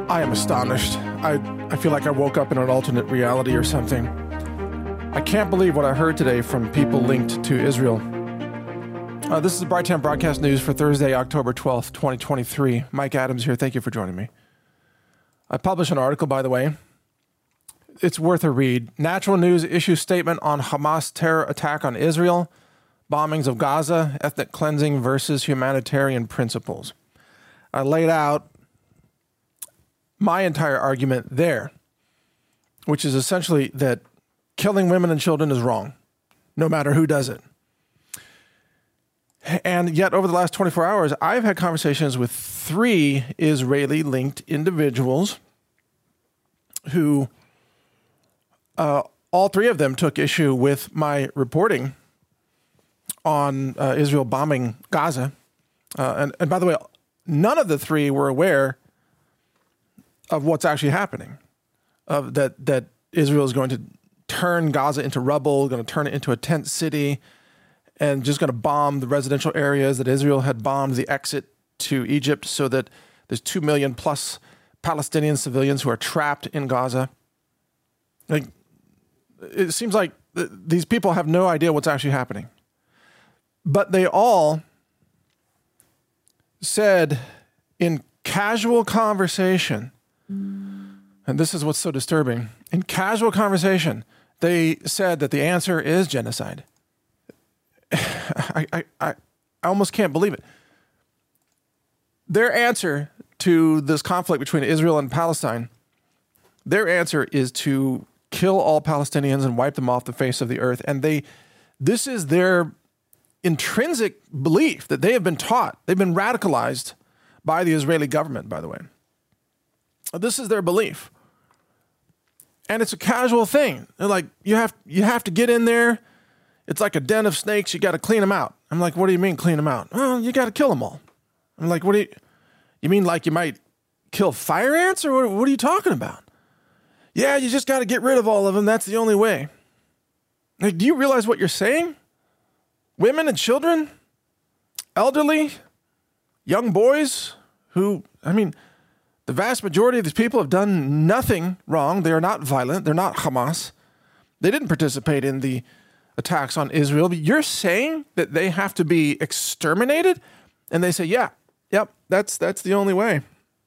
I am astonished. I feel like I woke up in an alternate reality or something. I can't believe what I heard today from people linked to Israel. This is the Brighteon Broadcast News for Thursday, October 12th, 2023. Mike Adams here. Thank you for joining me. I published an article, by the way. It's worth a read. Natural News issues statement on Hamas terror attack on Israel, bombings of Gaza, ethnic cleansing versus humanitarian principles. I laid out my entire argument there, which is essentially that killing women and children is wrong, no matter who does it. And yet, over the last 24 hours, I've had conversations with 3 Israeli-linked individuals who, all 3 of them took issue with my reporting on Israel bombing Gaza. And by the way, none of the 3 were aware of what's actually happening, of that Israel is going to turn Gaza into rubble, going to turn it into a tent city, and just going to bomb the residential areas that Israel had bombed the exit to Egypt, so that there's 2 million plus Palestinian civilians who are trapped in Gaza. Like, it seems like these people have no idea what's actually happening. But they all said in casual conversation, and this is what's so disturbing, in casual conversation, they said that the answer is genocide. I almost can't believe it. Their answer to this conflict between Israel and Palestine, their answer is to kill all Palestinians and wipe them off the face of the earth. And this is their intrinsic belief that they have been taught. They've been radicalized by the Israeli government, by the way. This is their belief. And it's a casual thing. They're like, you have to get in there. It's like a den of snakes. You got to clean them out. I'm like, what do you mean clean them out? Well, you got to kill them all. I'm like, you mean like you might kill fire ants, or what are you talking about? Yeah, you just got to get rid of all of them. That's the only way. Like, do you realize what you're saying? Women and children, elderly, young boys who, the vast majority of these people have done nothing wrong. They are not violent. They're not Hamas. They didn't participate in the attacks on Israel. But you're saying that they have to be exterminated? And they say, yep, that's the only way.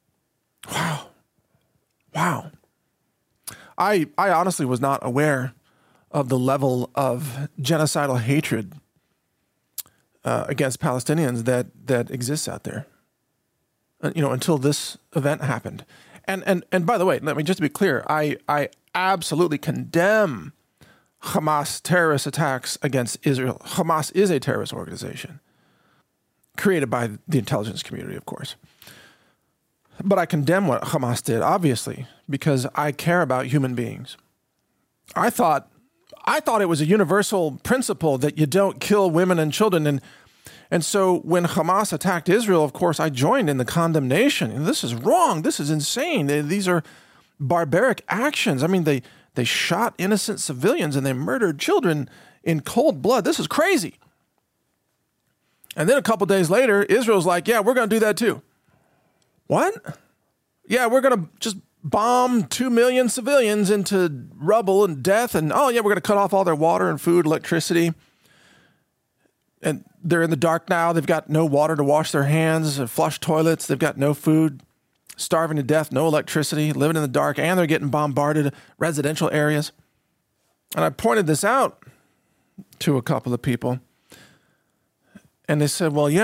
Wow. I honestly was not aware of the level of genocidal hatred against Palestinians that exists out there. Until this event happened. And by the way, let me just be clear, I absolutely condemn Hamas terrorist attacks against Israel. Hamas is a terrorist organization created by the intelligence community, of course. But I condemn what Hamas did, obviously, because I care about human beings. I thought it was a universal principle that you don't kill women and children. And so when Hamas attacked Israel, of course, I joined in the condemnation. And this is wrong. This is insane. These are barbaric actions. They shot innocent civilians and they murdered children in cold blood. This is crazy. And then a couple days later, Israel's like, yeah, we're going to do that too. What? Yeah, we're going to just bomb 2 million civilians into rubble and death. And we're going to cut off all their water and food, electricity. And they're in the dark now. They've got no water to wash their hands, flush toilets. They've got no food, starving to death, no electricity, living in the dark, and they're getting bombarded residential areas. And I pointed this out to a couple of people. And they said, well,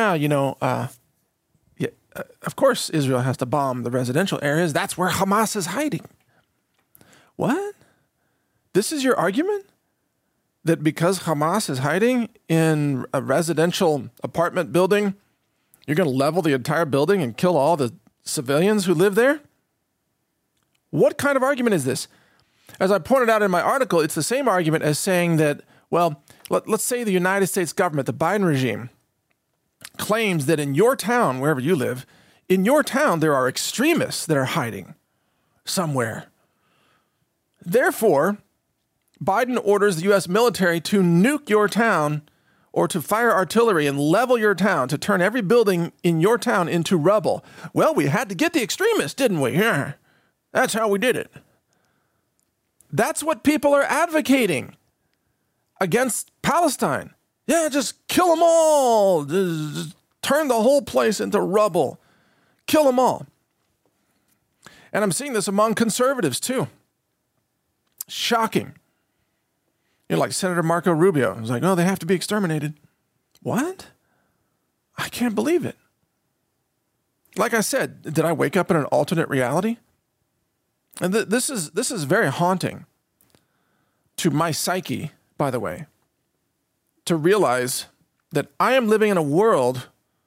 of course Israel has to bomb the residential areas. That's where Hamas is hiding. What? This is your argument? That because Hamas is hiding in a residential apartment building, you're going to level the entire building and kill all the civilians who live there? What kind of argument is this? As I pointed out in my article, it's the same argument as saying that, well, let's say the United States government, the Biden regime, claims that in your town, wherever you live, in your town there are extremists that are hiding somewhere. Therefore, Biden orders the U.S. military to nuke your town or to fire artillery and level your town, to turn every building in your town into rubble. Well, we had to get the extremists, didn't we? That's how we did it. That's what people are advocating against Palestine. Yeah, just kill them all. Just turn the whole place into rubble. Kill them all. And I'm seeing this among conservatives too. Shocking. Like Senator Marco Rubio. I was like, no, they have to be exterminated. What? I can't believe it. Like I said, did I wake up in an alternate reality? And this is very haunting to my psyche, by the way, to realize that I am living in a world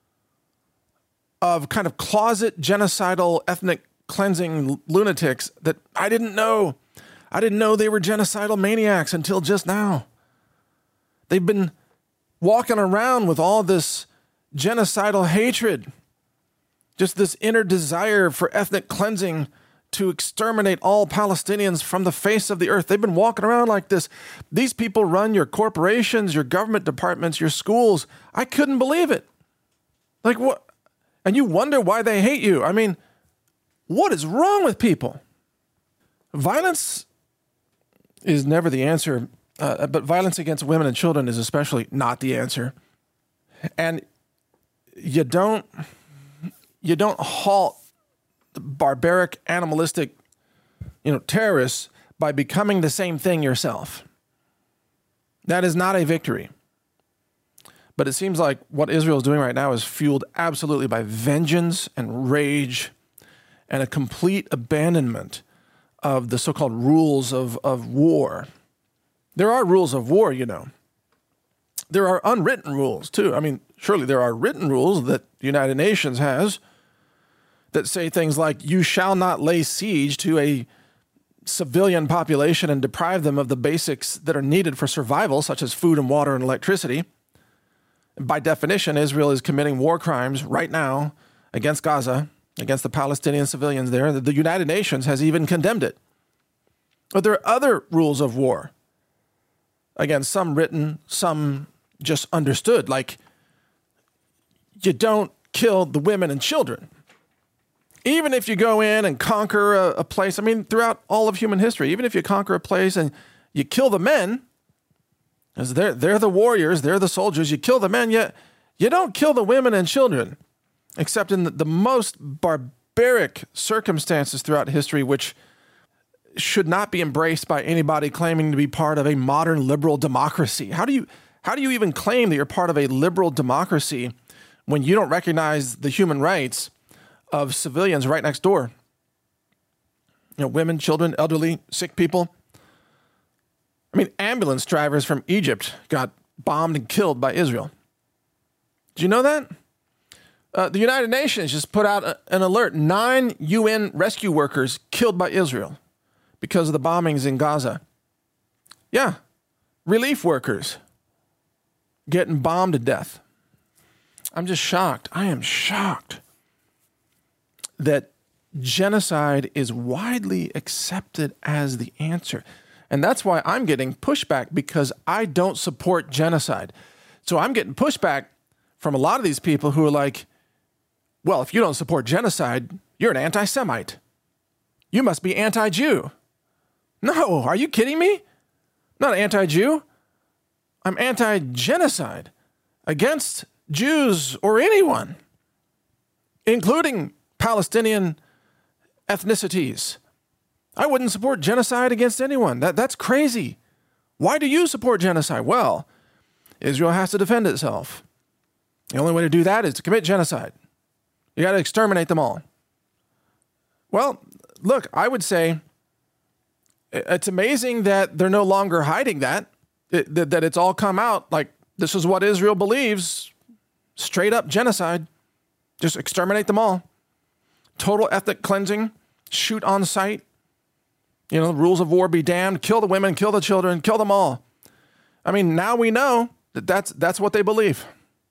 of kind of closet genocidal ethnic cleansing lunatics that I didn't know. I didn't know they were genocidal maniacs until just now. They've been walking around with all this genocidal hatred, just this inner desire for ethnic cleansing to exterminate all Palestinians from the face of the earth. They've been walking around like this. These people run your corporations, your government departments, your schools. I couldn't believe it. Like what? And you wonder why they hate you. I mean, what is wrong with people? Violence is never the answer, but violence against women and children is especially not the answer. And you don't halt the barbaric, animalistic, terrorists by becoming the same thing yourself. That is not a victory. But it seems like what Israel is doing right now is fueled absolutely by vengeance and rage and a complete abandonment of the so-called rules of war. There are rules of war, There are unwritten rules, too. I mean, surely there are written rules that the United Nations has that say things like, you shall not lay siege to a civilian population and deprive them of the basics that are needed for survival, such as food and water and electricity. By definition, Israel is committing war crimes right now against Gaza, against the Palestinian civilians there. The United Nations has even condemned it. But there are other rules of war. Again, some written, some just understood, like you don't kill the women and children. Even if you go in and conquer a place, I mean, throughout all of human history, even if you conquer a place and you kill the men, because they're the warriors, they're the soldiers, you kill the men, yet you don't kill the women and children, except in the most barbaric circumstances throughout history, which should not be embraced by anybody claiming to be part of a modern liberal democracy. How do you even claim that you're part of a liberal democracy when you don't recognize the human rights of civilians right next door? Women, children, elderly, sick people. I mean, ambulance drivers from Egypt got bombed and killed by Israel. Did you know that? The United Nations just put out an alert. 9 UN rescue workers killed by Israel because of the bombings in Gaza. Yeah, relief workers getting bombed to death. I'm just shocked. I am shocked that genocide is widely accepted as the answer. And that's why I'm getting pushback, because I don't support genocide. So I'm getting pushback from a lot of these people who are like, well, if you don't support genocide, you're an anti-Semite. You must be anti-Jew. No, are you kidding me? I'm not anti-Jew. I'm anti-genocide against Jews or anyone, including Palestinian ethnicities. I wouldn't support genocide against anyone. That's crazy. Why do you support genocide? Well, Israel has to defend itself. The only way to do that is to commit genocide. You got to exterminate them all. Well, look, I would say it's amazing that they're no longer hiding that it's all come out. Like, this is what Israel believes. Straight up genocide. Just exterminate them all. Total ethnic cleansing. Shoot on sight. Rules of war be damned. Kill the women, kill the children, kill them all. I mean, now we know that that's what they believe.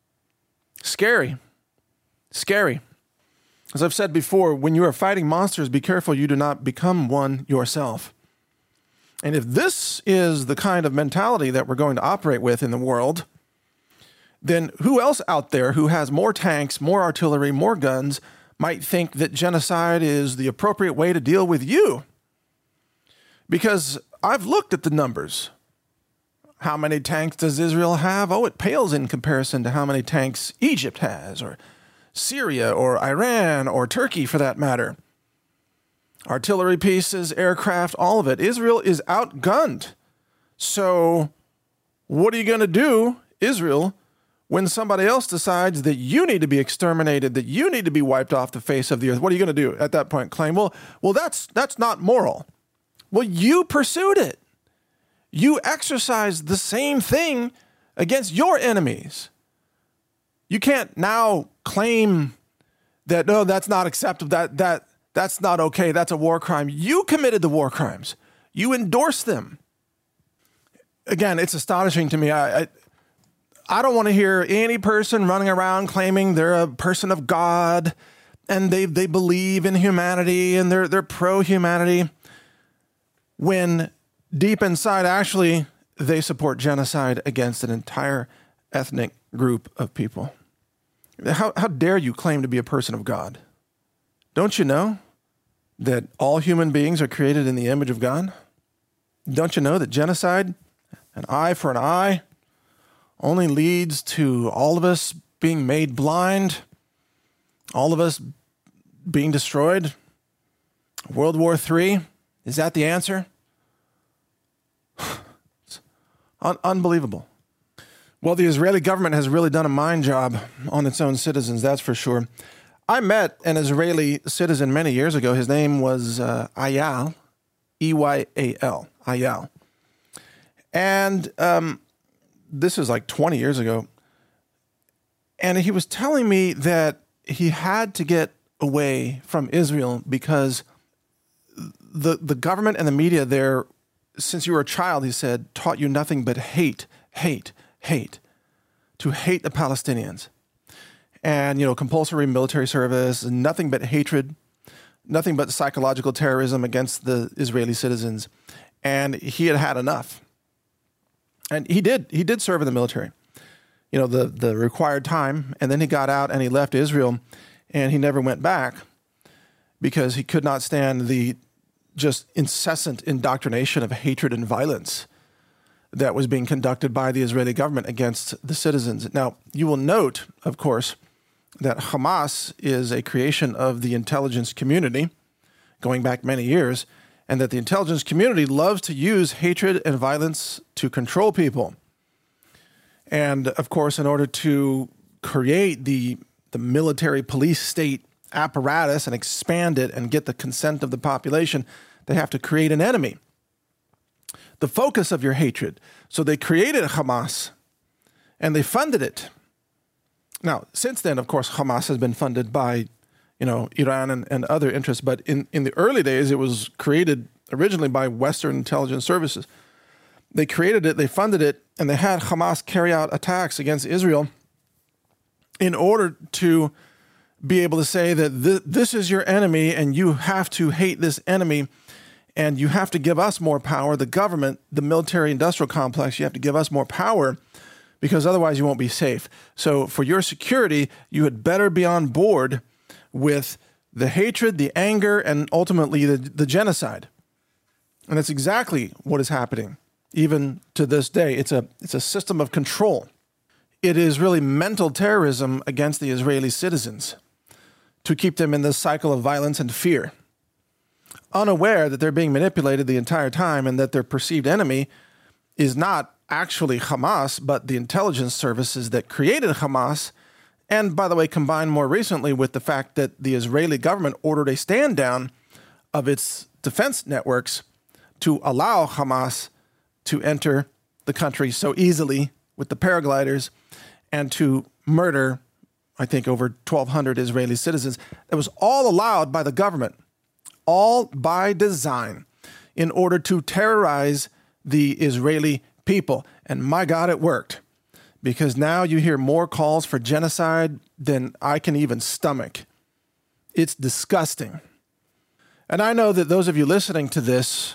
Scary. Scary. As I've said before, when you are fighting monsters, be careful you do not become one yourself. And if this is the kind of mentality that we're going to operate with in the world, then who else out there who has more tanks, more artillery, more guns, might think that genocide is the appropriate way to deal with you. Because I've looked at the numbers. How many tanks does Israel have? Oh, it pales in comparison to how many tanks Egypt has, or Syria, or Iran, or Turkey for that matter. Artillery pieces, aircraft, all of it. Israel is outgunned. So what are you going to do, Israel, when somebody else decides that you need to be exterminated, that you need to be wiped off the face of the earth? What are you going to do at that point? Claim, well, that's not moral. Well, you pursued it. You exercised the same thing against your enemies. You can't now claim that, no, that's not acceptable, that's not okay, that's a war crime. You committed the war crimes. You endorsed them. Again, it's astonishing to me. I don't want to hear any person running around claiming they're a person of God and they believe in humanity and they're pro-humanity, when deep inside, actually, they support genocide against an entire ethnic group of people. How dare you claim to be a person of God? Don't you know that all human beings are created in the image of God? Don't you know that genocide, an eye for an eye, only leads to all of us being made blind, all of us being destroyed? World War III, is that the answer? It's unbelievable. Well, the Israeli government has really done a mind job on its own citizens, that's for sure. I met an Israeli citizen many years ago. His name was Eyal, E-Y-A-L, Eyal. And this is like 20 years ago. And he was telling me that he had to get away from Israel because the government and the media there, since you were a child, he said, taught you nothing but hate, to hate the Palestinians. And, compulsory military service, nothing but hatred, nothing but psychological terrorism against the Israeli citizens. And he had had enough. And he did serve in the military, the required time. And then he got out and he left Israel and he never went back because he could not stand the just incessant indoctrination of hatred and violence that was being conducted by the Israeli government against the citizens. Now, you will note, of course, that Hamas is a creation of the intelligence community going back many years, and that the intelligence community loves to use hatred and violence to control people. And, of course, in order to create the military police state apparatus and expand it and get the consent of the population, they have to create an enemy, the focus of your hatred. So they created Hamas and they funded it. Now, since then, of course, Hamas has been funded by, Iran and other interests. But in the early days, it was created originally by Western intelligence services. They created it, they funded it, and they had Hamas carry out attacks against Israel in order to be able to say that this is your enemy and you have to hate this enemy and you have to give us more power, the government, the military-industrial complex, you have to give us more power because otherwise you won't be safe. So for your security, you had better be on board with the hatred, the anger, and ultimately the genocide. And that's exactly what is happening even to this day. It's a system of control. It is really mental terrorism against the Israeli citizens to keep them in this cycle of violence and fear, unaware that they're being manipulated the entire time and that their perceived enemy is not actually Hamas, but the intelligence services that created Hamas. And by the way, combined more recently with the fact that the Israeli government ordered a stand down of its defense networks to allow Hamas to enter the country so easily with the paragliders and to murder, I think, over 1,200 Israeli citizens. That was all allowed by the government, all by design, in order to terrorize the Israeli people. And my God, it worked. Because now you hear more calls for genocide than I can even stomach. It's disgusting. And I know that those of you listening to this,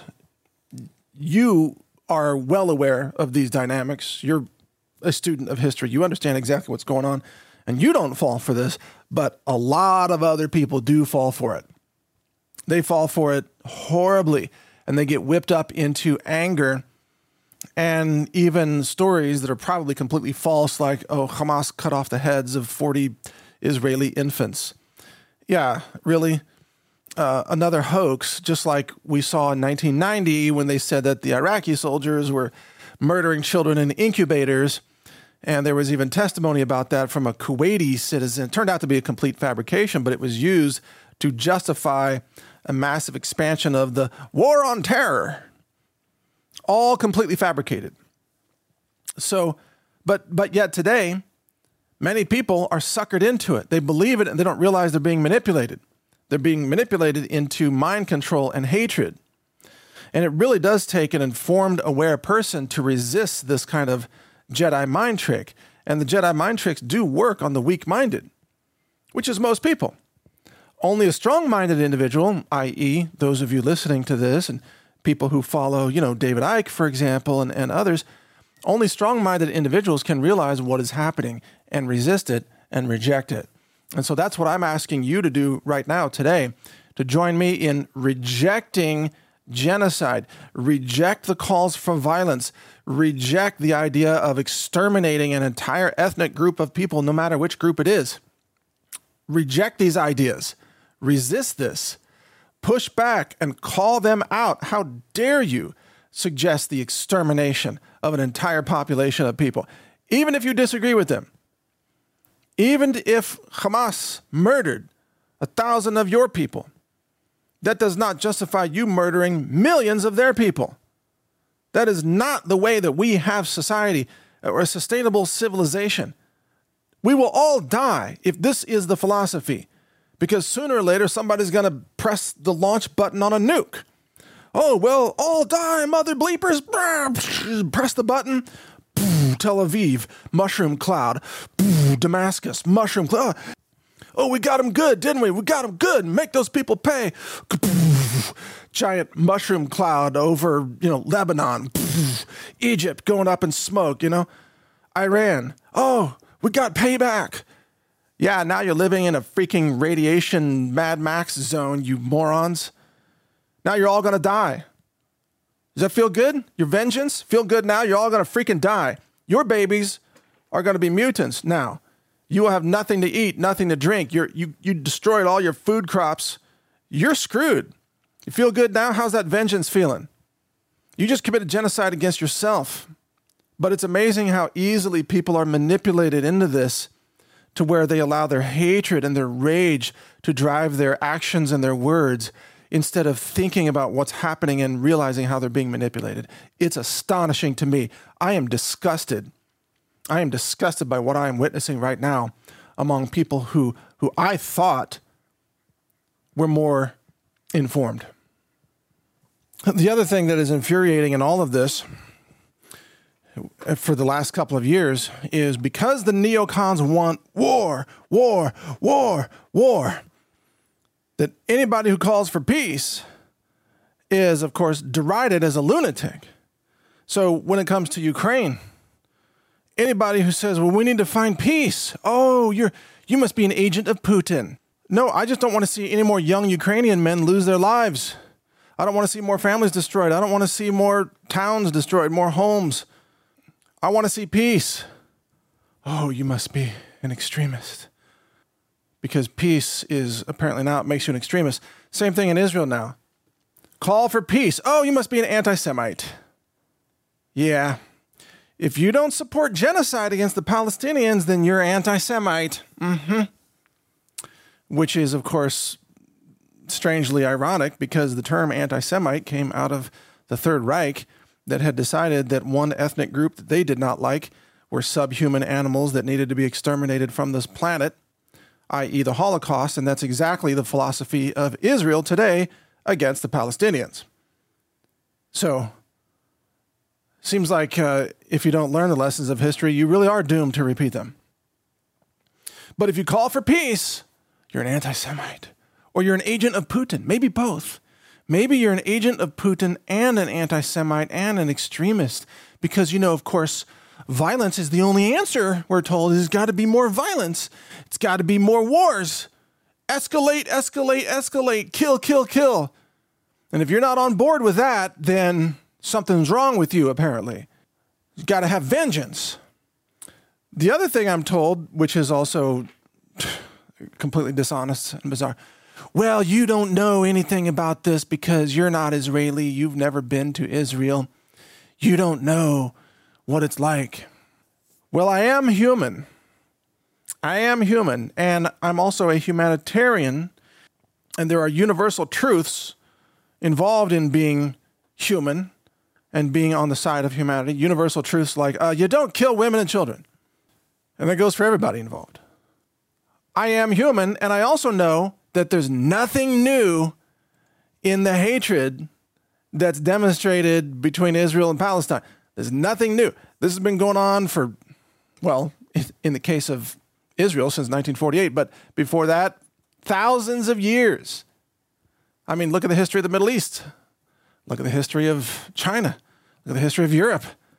you are well aware of these dynamics. You're a student of history. You understand exactly what's going on. and you don't fall for this, but a lot of other people do fall for it. They fall for it horribly, and they get whipped up into anger and even stories that are probably completely false, like, oh, Hamas cut off the heads of 40 Israeli infants. Yeah, really? Another hoax, just like we saw in 1990 when they said that the Iraqi soldiers were murdering children in incubators. And there was even testimony about that from a Kuwaiti citizen. It turned out to be a complete fabrication, but it was used to justify a massive expansion of the war on terror. All completely fabricated. So, but yet today, many people are suckered into it. They believe it and they don't realize they're being manipulated. They're being manipulated into mind control and hatred. And it really does take an informed, aware person to resist this kind of Jedi mind trick. And the Jedi mind tricks do work on the weak-minded, which is most people. Only a strong-minded individual, i.e., those of you listening to this and people who follow, David Icke, for example, and others, only strong-minded individuals can realize what is happening and resist it and reject it. And so that's what I'm asking you to do right now today, to join me in rejecting genocide, reject the calls for violence, reject the idea of exterminating an entire ethnic group of people, no matter which group it is. Reject these ideas. Resist this. Push back and call them out. How dare you suggest the extermination of an entire population of people, even if you disagree with them. Even if Hamas murdered 1,000 of your people, that does not justify you murdering millions of their people. That is not the way that we have society or a sustainable civilization. We will all die if this is the philosophy, because sooner or later somebody's going to press the launch button on a nuke. Oh, well, all die, mother bleepers. Press the button. Tel Aviv, mushroom cloud. Damascus, mushroom cloud. Oh, we got them good, didn't we? We got them good. Make those people pay. Giant mushroom cloud over, Lebanon. Egypt going up in smoke, Iran. Oh, we got payback. Yeah, now you're living in a freaking radiation Mad Max zone, you morons. Now you're all going to die. Does that feel good? Your vengeance? Feel good now? You're all going to freaking die. Your babies are going to be mutants now. You will have nothing to eat, nothing to drink. You destroyed all your food crops. You're screwed. You feel good now? How's that vengeance feeling? You just committed genocide against yourself. But it's amazing how easily people are manipulated into this, to where they allow their hatred and their rage to drive their actions and their words, instead of thinking about what's happening and realizing how they're being manipulated. It's astonishing to me. I am disgusted. I am disgusted by what I am witnessing right now among people who I thought were more informed. The other thing that is infuriating in all of this for the last couple of years is because the neocons want war, that anybody who calls for peace is, of course, derided as a lunatic. So when it comes to Ukraine, anybody who says, well, we need to find peace. Oh, you must be an agent of Putin. No, I just don't want to see any more young Ukrainian men lose their lives. I don't want to see more families destroyed. I don't want to see more towns destroyed, more homes. I want to see peace. Oh, you must be an extremist. Because peace is apparently now, it makes you an extremist. Same thing in Israel now. Call for peace. Oh, you must be an anti-Semite. Yeah. If you don't support genocide against the Palestinians, then you're anti-Semite. Which is, of course, strangely ironic, because the term anti-Semite came out of the Third Reich, that had decided that one ethnic group that they did not like were subhuman animals that needed to be exterminated from this planet, i.e. the Holocaust, and that's exactly the philosophy of Israel today against the Palestinians. So, seems like if you don't learn the lessons of history, you really are doomed to repeat them. But if you call for peace, you're an anti-Semite, or you're an agent of Putin, maybe both. Maybe you're an agent of Putin and an anti-Semite and an extremist, because, of course, violence is the only answer, we're told. There's got to be more violence. It's got to be more wars. Escalate, escalate, escalate, kill, kill, kill. And if you're not on board with that, then something's wrong with you, apparently. You've got to have vengeance. The other thing I'm told, which is also completely dishonest and bizarre, well, you don't know anything about this because you're not Israeli. You've never been to Israel. You don't know what it's like. Well, I am human. I am human, and I'm also a humanitarian, and there are universal truths involved in being human and being on the side of humanity. Universal truths like, you don't kill women and children. And that goes for everybody involved. I am human, and I also know that there's nothing new in the hatred that's demonstrated between Israel and Palestine. There's nothing new. This has been going on for, well, in the case of Israel since 1948, but before that, thousands of years. I mean, look at the history of the Middle East. Look at the history of China. Look at the history of Europe.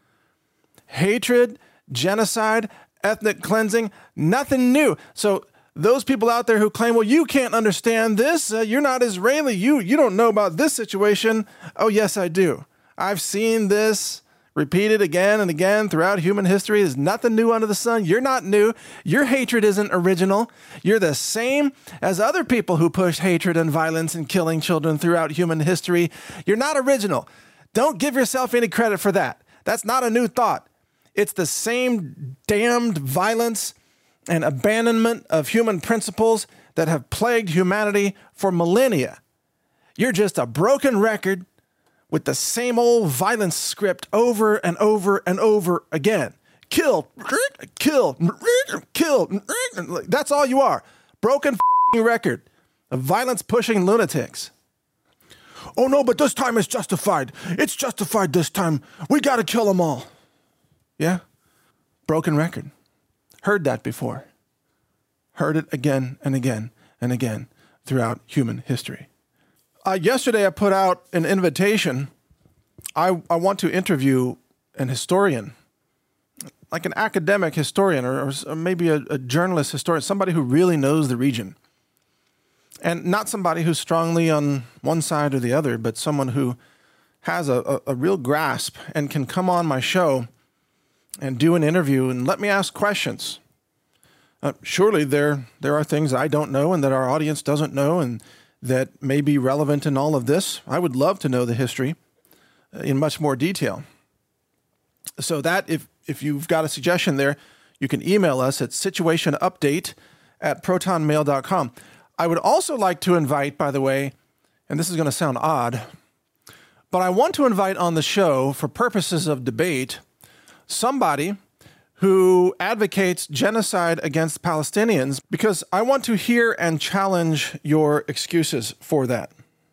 Hatred, genocide, ethnic cleansing, nothing new. So those people out there who claim, well, you can't understand this. You're not Israeli. You don't know about this situation. Oh, yes, I do. I've seen this repeated again and again throughout human history. There's nothing new under the sun. You're not new. Your hatred isn't original. You're the same as other people who pushed hatred and violence and killing children throughout human history. You're not original. Don't give yourself any credit for that. That's not a new thought. It's the same damned violence and abandonment of human principles that have plagued humanity for millennia. You're just a broken record with the same old violence script over and over and over again. Kill, kill, kill. That's all you are. Broken f***ing record of violence-pushing lunatics. Oh no, but this time it's justified. It's justified this time. We got to kill them all. Yeah? Broken record. Heard that before. Heard it again and again and again throughout human history. Yesterday, I put out an invitation. I want to interview an historian, like an academic historian or maybe a journalist historian, somebody who really knows the region. And not somebody who's strongly on one side or the other, but someone who has a real grasp and can come on my show and do an interview and let me ask questions. Surely there are things I don't know and that our audience doesn't know and that may be relevant in all of this. I would love to know the history in much more detail. So that if you've got a suggestion there, you can email us at situationupdate@protonmail.com. I would also like to invite, by the way, and this is going to sound odd, but I want to invite on the show, for purposes of debate, somebody who advocates genocide against Palestinians, because I want to hear and challenge your excuses for that.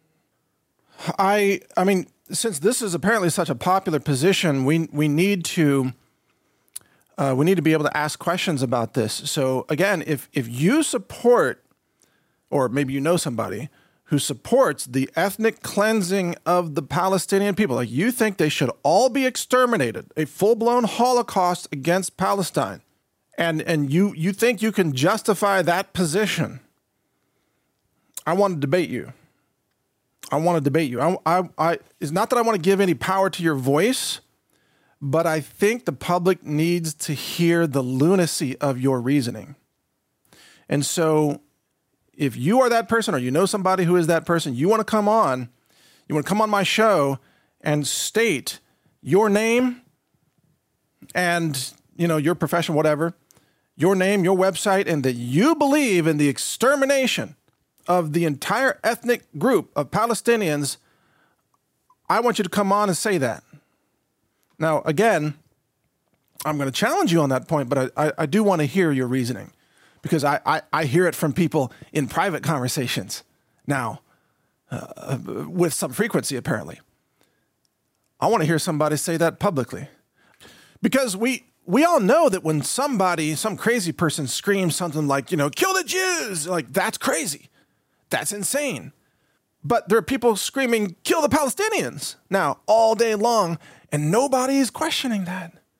I mean, since this is apparently such a popular position, we need to be able to ask questions about this. So again, if you support, or maybe you know somebody who supports the ethnic cleansing of the Palestinian people, like you think they should all be exterminated, a full-blown Holocaust against Palestine, and you think you can justify that position, I want to debate you. I want to debate you. It's not that I want to give any power to your voice, but I think the public needs to hear the lunacy of your reasoning. And so if you are that person or you know somebody who is that person, you want to come on my show and state your name and, your profession, whatever, your name, your website, and that you believe in the extermination of the entire ethnic group of Palestinians, I want you to come on and say that. Now, again, I'm going to challenge you on that point, but I do want to hear your reasoning, because I hear it from people in private conversations now, with some frequency, apparently. I want to hear somebody say that publicly, because we all know that when some crazy person screams something like, kill the Jews, like, that's crazy. That's insane. But there are people screaming, kill the Palestinians now all day long, and nobody is questioning that.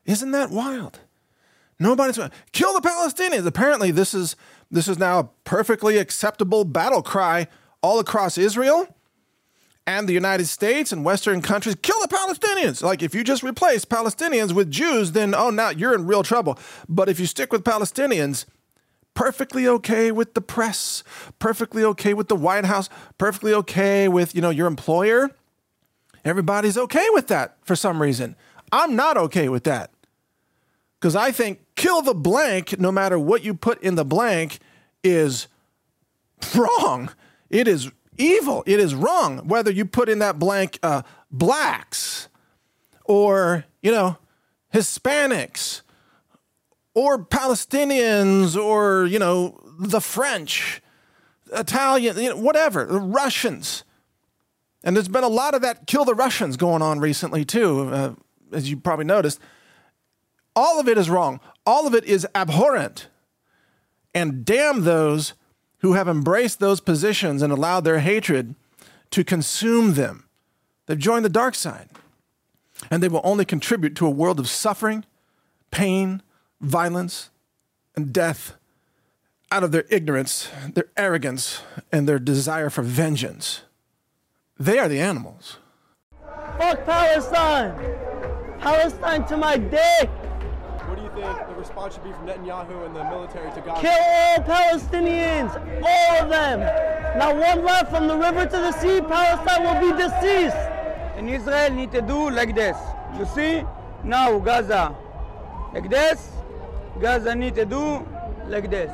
Isn't that wild? Nobody's going to kill the Palestinians. Apparently, this is now a perfectly acceptable battle cry all across Israel and the United States and Western countries. Kill the Palestinians. Like, if you just replace Palestinians with Jews, then, oh, now you're in real trouble. But if you stick with Palestinians, perfectly okay with the press, perfectly okay with the White House, perfectly okay with, your employer. Everybody's okay with that for some reason. I'm not okay with that. Because I think kill the blank, no matter what you put in the blank, is wrong. It is evil. It is wrong. Whether you put in that blank blacks or, Hispanics or Palestinians or, the French, Italian, whatever, the Russians. And there's been a lot of that kill the Russians going on recently too, as you probably noticed. All of it is wrong. All of it is abhorrent. And damn those who have embraced those positions and allowed their hatred to consume them. They've joined the dark side. And they will only contribute to a world of suffering, pain, violence, and death out of their ignorance, their arrogance, and their desire for vengeance. They are the animals. Fuck Palestine! Palestine to my dick! What do you think the response should be from Netanyahu and the military to Gaza? Kill all Palestinians! All of them! Not one left from the river to the sea. Palestine will be deceased! And Israel need to do like this. You see? Now Gaza. Like this. Gaza need to do like this.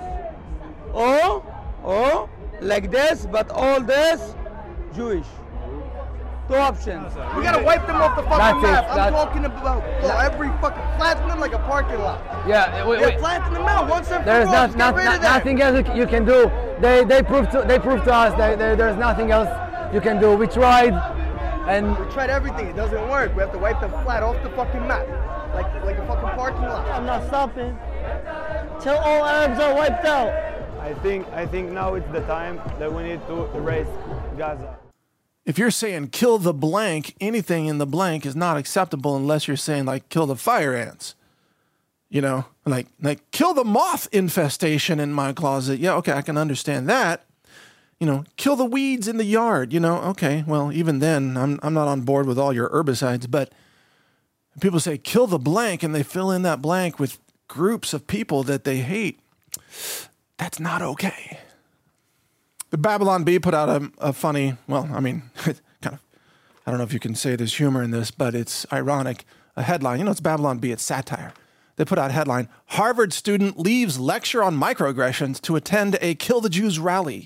Or like this, but all this Jewish. Two options. We gotta wipe them off the fucking map. I'm talking about every fucking flatten them like a parking lot. Yeah, wait. Flatten them out once and There's for all. Get rid of that. nothing else you can do. They proved to us that there's nothing else you can do. We tried, and We tried everything. It doesn't work. We have to wipe them flat off the fucking map, like a fucking parking lot. I'm not stopping till all Arabs are wiped out. I think now it's the time that we need to erase Gaza. If you're saying kill the blank, anything in the blank is not acceptable unless you're saying like kill the fire ants. Like kill the moth infestation in my closet. Yeah, okay, I can understand that. Kill the weeds in the yard. Okay, well, even then, I'm not on board with all your herbicides. But people say kill the blank, and they fill in that blank with groups of people that they hate. That's not okay. The Babylon Bee put out a funny, kind of, I don't know if you can say there's humor in this, but it's ironic, a headline. It's Babylon Bee, it's satire. They put out a headline, Harvard student leaves lecture on microaggressions to attend a Kill the Jews rally.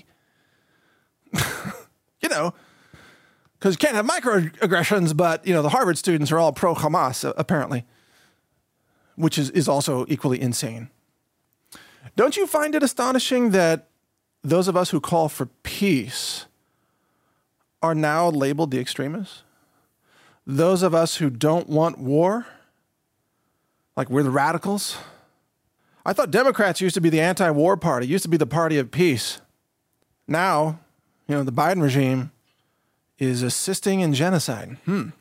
Because you can't have microaggressions, but, the Harvard students are all pro-Hamas, apparently, which is also equally insane. Don't you find it astonishing that those of us who call for peace are now labeled the extremists? Those of us who don't want war, like we're the radicals? I thought Democrats used to be the anti-war party, used to be the party of peace. Now, the Biden regime is assisting in genocide.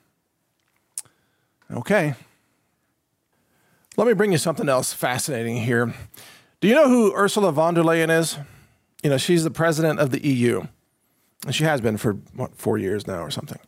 Okay. Let me bring you something else fascinating here. Do you know who Ursula von der Leyen is? She's the president of the EU. And she has been for, 4 years now or something.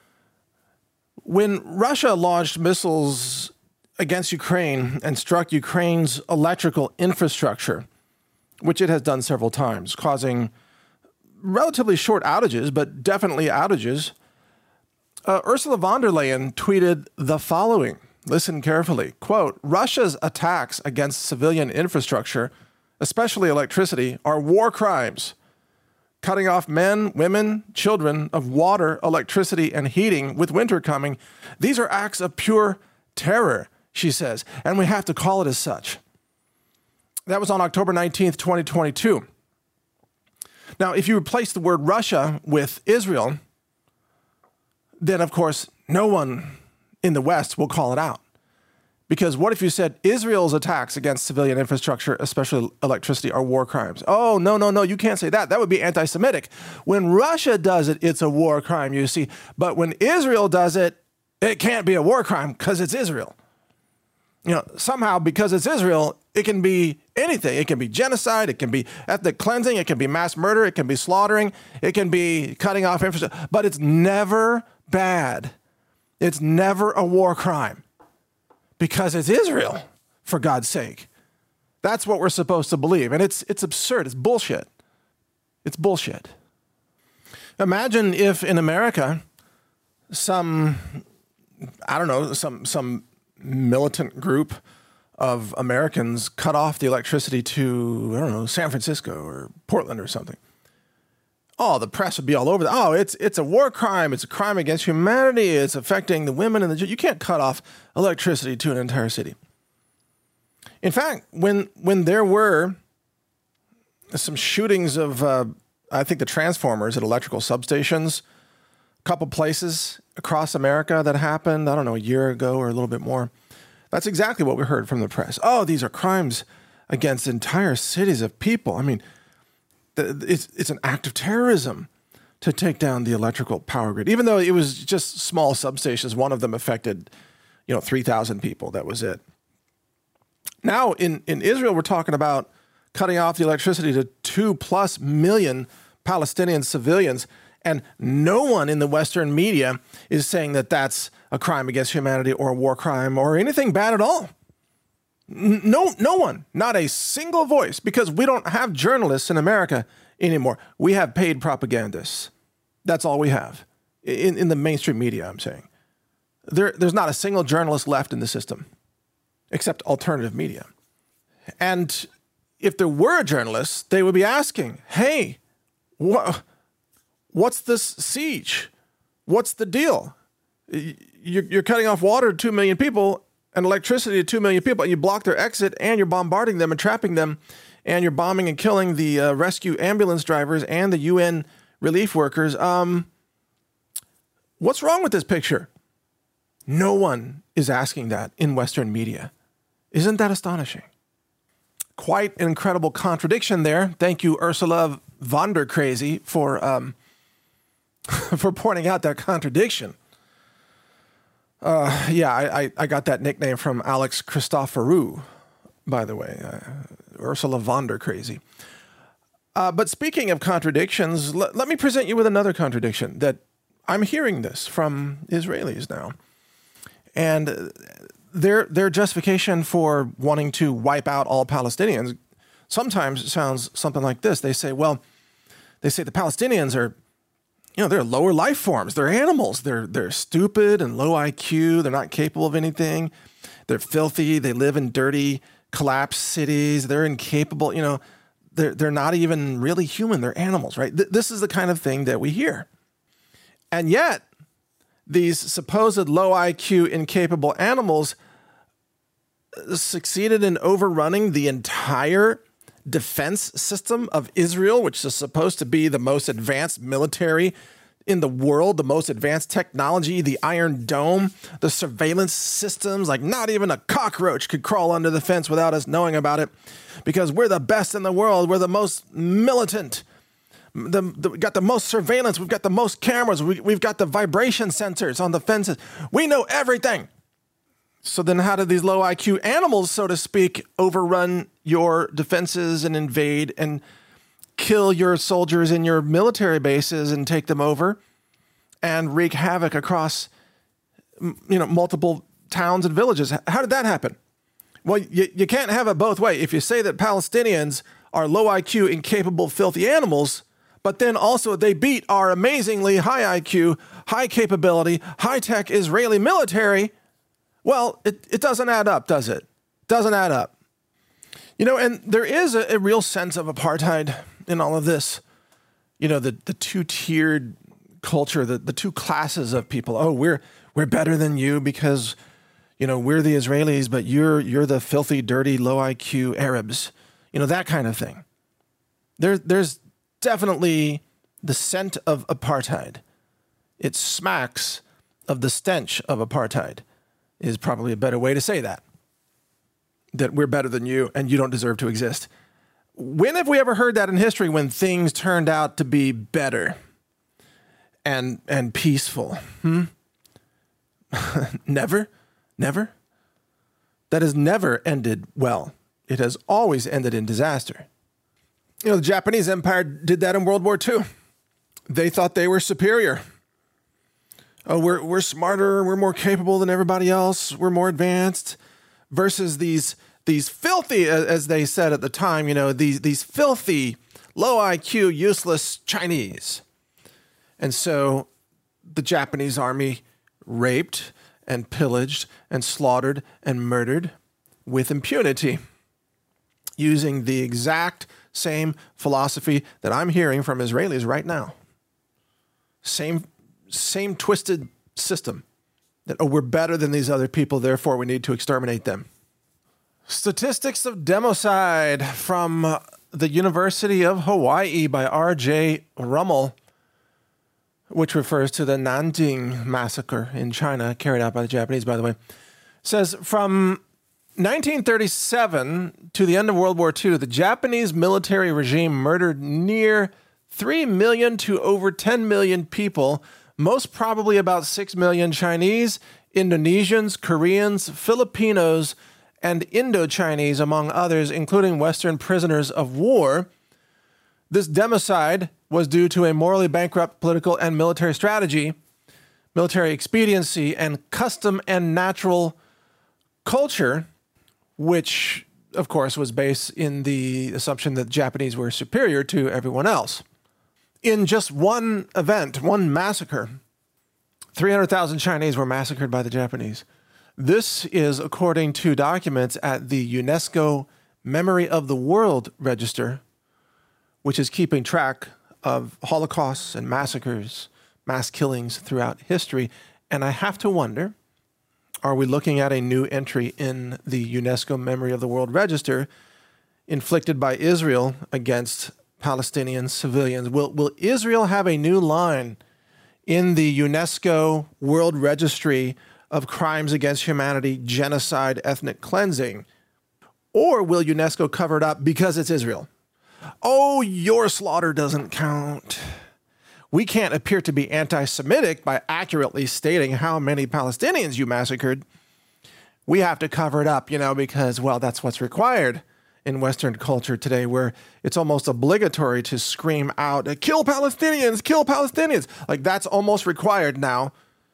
When Russia launched missiles against Ukraine and struck Ukraine's electrical infrastructure, which it has done several times, causing relatively short outages, but definitely outages, Ursula von der Leyen tweeted the following. Listen carefully. Quote, Russia's attacks against civilian infrastructure, especially electricity, are war crimes. Cutting off men, women, children of water, electricity, and heating with winter coming. These are acts of pure terror, she says, and we have to call it as such. That was on October 19th, 2022. Now, if you replace the word Russia with Israel, then, of course, no one in the West will call it out. Because what if you said Israel's attacks against civilian infrastructure, especially electricity, are war crimes? Oh, no, you can't say that. That would be anti-Semitic. When Russia does it, it's a war crime, you see. But when Israel does it, it can't be a war crime because it's Israel. Somehow, because it's Israel, it can be anything. It can be genocide. It can be ethnic cleansing. It can be mass murder. It can be slaughtering. It can be cutting off infrastructure. But it's never bad. It's never a war crime because it's Israel, for God's sake. That's what we're supposed to believe. And it's absurd. It's bullshit. It's bullshit. Imagine if in America, some militant group of Americans cut off the electricity to, San Francisco or Portland or something. Oh, the press would be all over that. Oh, it's a war crime. It's a crime against humanity. It's affecting the women and the children. You can't cut off electricity to an entire city. In fact, when there were some shootings of, I think, the transformers at electrical substations, a couple places across America that happened, I don't know, a year ago or a little bit more. That's exactly what we heard from the press. Oh, these are crimes against entire cities of people. I mean, it's an act of terrorism to take down the electrical power grid, even though it was just small substations. One of them affected, 3,000 people. That was it. Now in Israel, we're talking about cutting off the electricity to 2+ million Palestinian civilians. And no one in the Western media is saying that that's a crime against humanity or a war crime or anything bad at all. No one, not a single voice, because we don't have journalists in America anymore. We have paid propagandists. That's all we have in the mainstream media, I'm saying. There's not a single journalist left in the system, except alternative media. And if there were a journalist, they would be asking, hey, what's this siege? What's the deal? You're cutting off water to 2 million people and electricity to 2 million people. You block their exit and you're bombarding them and trapping them. And you're bombing and killing the rescue ambulance drivers and the UN relief workers. What's wrong with this picture? No one is asking that in Western media. Isn't that astonishing? Quite an incredible contradiction there. Thank you, Ursula von der Crazy, for pointing out that contradiction. I got that nickname from Alex Christoforou, by the way, Ursula von der Crazy. But speaking of contradictions, let me present you with another contradiction that I'm hearing this from Israelis now. And their justification for wanting to wipe out all Palestinians sometimes sounds something like this. They say the Palestinians are, they're lower life forms. They're animals. They're stupid and low IQ. They're not capable of anything. They're filthy. They live in dirty, collapsed cities. They're incapable. They're not even really human. They're animals, right? This is the kind of thing that we hear. And yet, these supposed low IQ, incapable animals succeeded in overrunning the entire defense system of Israel, which is supposed to be the most advanced military in the world, the most advanced technology, the Iron Dome, the surveillance systems. Like not even a cockroach could crawl under the fence without us knowing about it, because we're the best in the world. We're the most militant. We got the most surveillance. We've got the most cameras. We've got the vibration sensors on the fences. We know everything. So then how do these low IQ animals, so to speak, overrun your defenses and invade and kill your soldiers in your military bases and take them over and wreak havoc across, multiple towns and villages? How did that happen? Well, you can't have it both ways. If you say that Palestinians are low IQ, incapable, filthy animals, but then also they beat our amazingly high IQ, high capability, high-tech Israeli military, well, it doesn't add up, does it? Doesn't add up. And there is a real sense of apartheid in all of this. The two-tiered culture, the two classes of people. Oh, we're better than you because, we're the Israelis, but you're the filthy, dirty, low IQ Arabs. That kind of thing. There's definitely the scent of apartheid. It smacks of the stench of apartheid is probably a better way to say that. That we're better than you and you don't deserve to exist. When have we ever heard that in history when things turned out to be better and peaceful? Never? that has never ended well. It has always ended in disaster. You know, the Japanese Empire did that in World War II. They thought they were superior. Oh, we're smarter, we're more capable than everybody else, we're more advanced, versus these filthy, as they said at the time, you know, these filthy, low IQ, useless Chinese. And so the Japanese army raped and pillaged and slaughtered and murdered with impunity, using the exact same philosophy that I'm hearing from Israelis right now. Same twisted system that, oh, we're better than these other people, therefore we need to exterminate them. Statistics of Democide from the University of Hawaii by R.J. Rummel, which refers to the Nanjing massacre in China, carried out by the Japanese, by the way, says from 1937 to the end of World War II, the Japanese military regime murdered near 3 million to over 10 million people, most probably about 6 million Chinese, Indonesians, Koreans, Filipinos, and Indo-Chinese, among others, including Western prisoners of war. This democide was due to a morally bankrupt political and military strategy, military expediency, and custom and natural culture, which, of course, was based in the assumption that the Japanese were superior to everyone else. In just one event, one massacre, 300,000 Chinese were massacred by the Japanese. This is according to documents at the UNESCO Memory of the World Register, which is keeping track of holocausts and massacres, mass killings throughout history. And I have to wonder, are we looking at a new entry in the UNESCO Memory of the World Register inflicted by Israel against Palestinian civilians? Will Israel have a new line in the UNESCO World Registry of Crimes Against Humanity, Genocide, Ethnic Cleansing? Or will UNESCO cover it up because it's Israel? Oh, your slaughter doesn't count. We can't appear to be anti-Semitic by accurately stating how many Palestinians you massacred. We have to cover it up, because, well, that's what's required in Western culture today, where it's almost obligatory to scream out, kill Palestinians, kill Palestinians. Like, that's almost required now.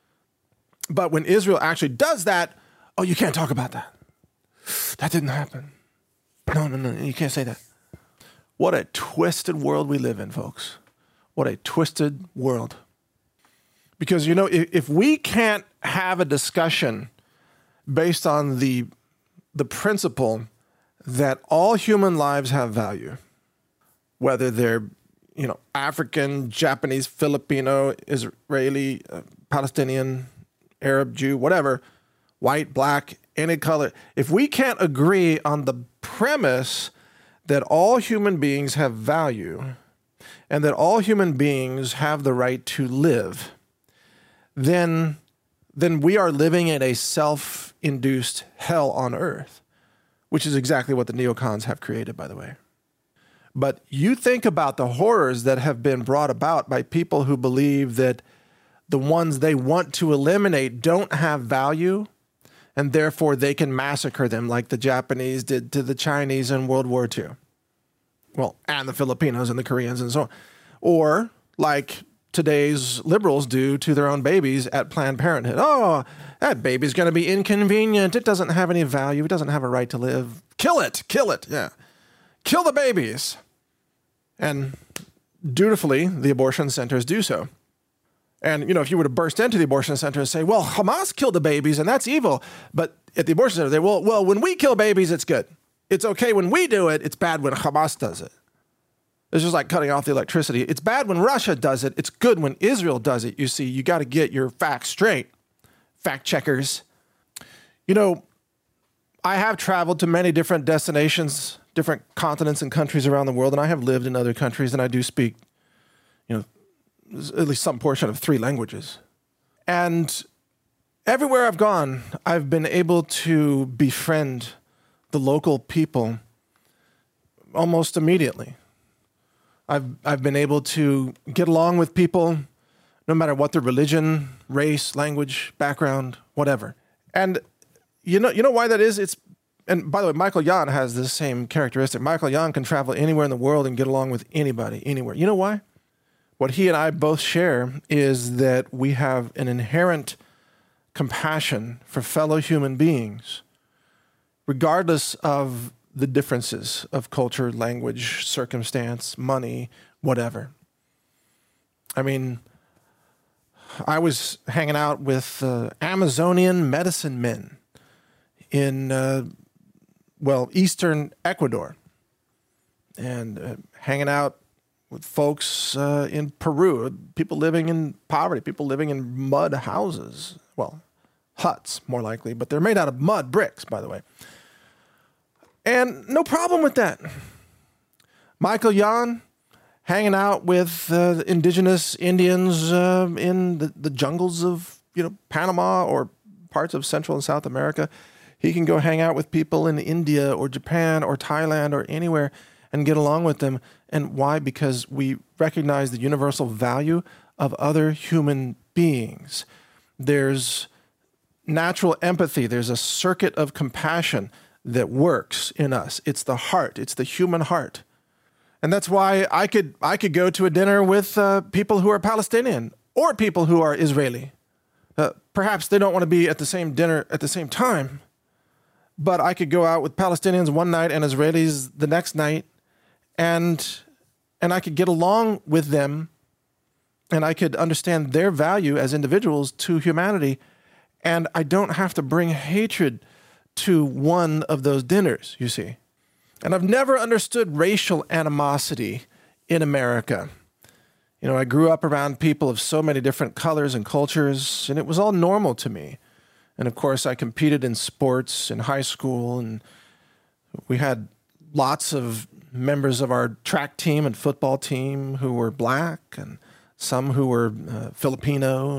But when Israel actually does that, oh, you can't talk about that. That didn't happen. No, you can't say that. What a twisted world we live in, folks. What a twisted world. Because, if we can't have a discussion based on the principle that all human lives have value, whether they're, African, Japanese, Filipino, Israeli, Palestinian, Arab, Jew, whatever, white, black, any color. If we can't agree on the premise that all human beings have value and that all human beings have the right to live, then we are living in a self-induced hell on earth, which is exactly what the neocons have created, by the way. But you think about the horrors that have been brought about by people who believe that the ones they want to eliminate don't have value, and therefore they can massacre them like the Japanese did to the Chinese in World War II. Well, and the Filipinos and the Koreans and so on. Or like today's liberals do to their own babies at Planned Parenthood. Oh, that baby's going to be inconvenient. It doesn't have any value. It doesn't have a right to live. Kill it. Yeah. Kill the babies. And dutifully, the abortion centers do so. And, if you were to burst into the abortion center and say, well, Hamas killed the babies and that's evil. But at the abortion center, they well, when we kill babies, it's good. It's okay when we do it. It's bad when Hamas does it. It's just like cutting off the electricity. It's bad when Russia does it. It's good when Israel does it. You see, you got to get your facts straight. Fact checkers. I have traveled to many different destinations, different continents and countries around the world, and I have lived in other countries, and I do speak, at least some portion of 3 languages. And everywhere I've gone, I've been able to befriend the local people almost immediately. I've been able to get along with people no matter what their religion, race, language, background, whatever. And you know why that is? It's and by the way, Michael Yon has this same characteristic. Michael Yon can travel anywhere in the world and get along with anybody, anywhere. You know why? What he and I both share is that we have an inherent compassion for fellow human beings, regardless of the differences of culture, language, circumstance, money, whatever. I mean, I was hanging out with Amazonian medicine men in, eastern Ecuador, and hanging out with folks in Peru, people living in poverty, people living in mud houses. Well, huts, more likely, but they're made out of mud bricks, by the way. And no problem with that. Michael Yon hanging out with indigenous Indians in the jungles of Panama or parts of Central and South America. He can go hang out with people in India or Japan or Thailand or anywhere and get along with them. And why? Because we recognize the universal value of other human beings. There's natural empathy. There's a circuit of compassion that works in us. It's the heart. It's the human heart. And that's why I could go to a dinner with people who are Palestinian or people who are Israeli. Perhaps they don't want to be at the same dinner at the same time, but I could go out with Palestinians one night and Israelis the next night, and I could get along with them, and I could understand their value as individuals to humanity, and I don't have to bring hatred to one of those dinners, you see. And I've never understood racial animosity in America. I grew up around people of so many different colors and cultures, and it was all normal to me. And of course, I competed in sports in high school, and we had lots of members of our track team and football team who were black, and some who were Filipino,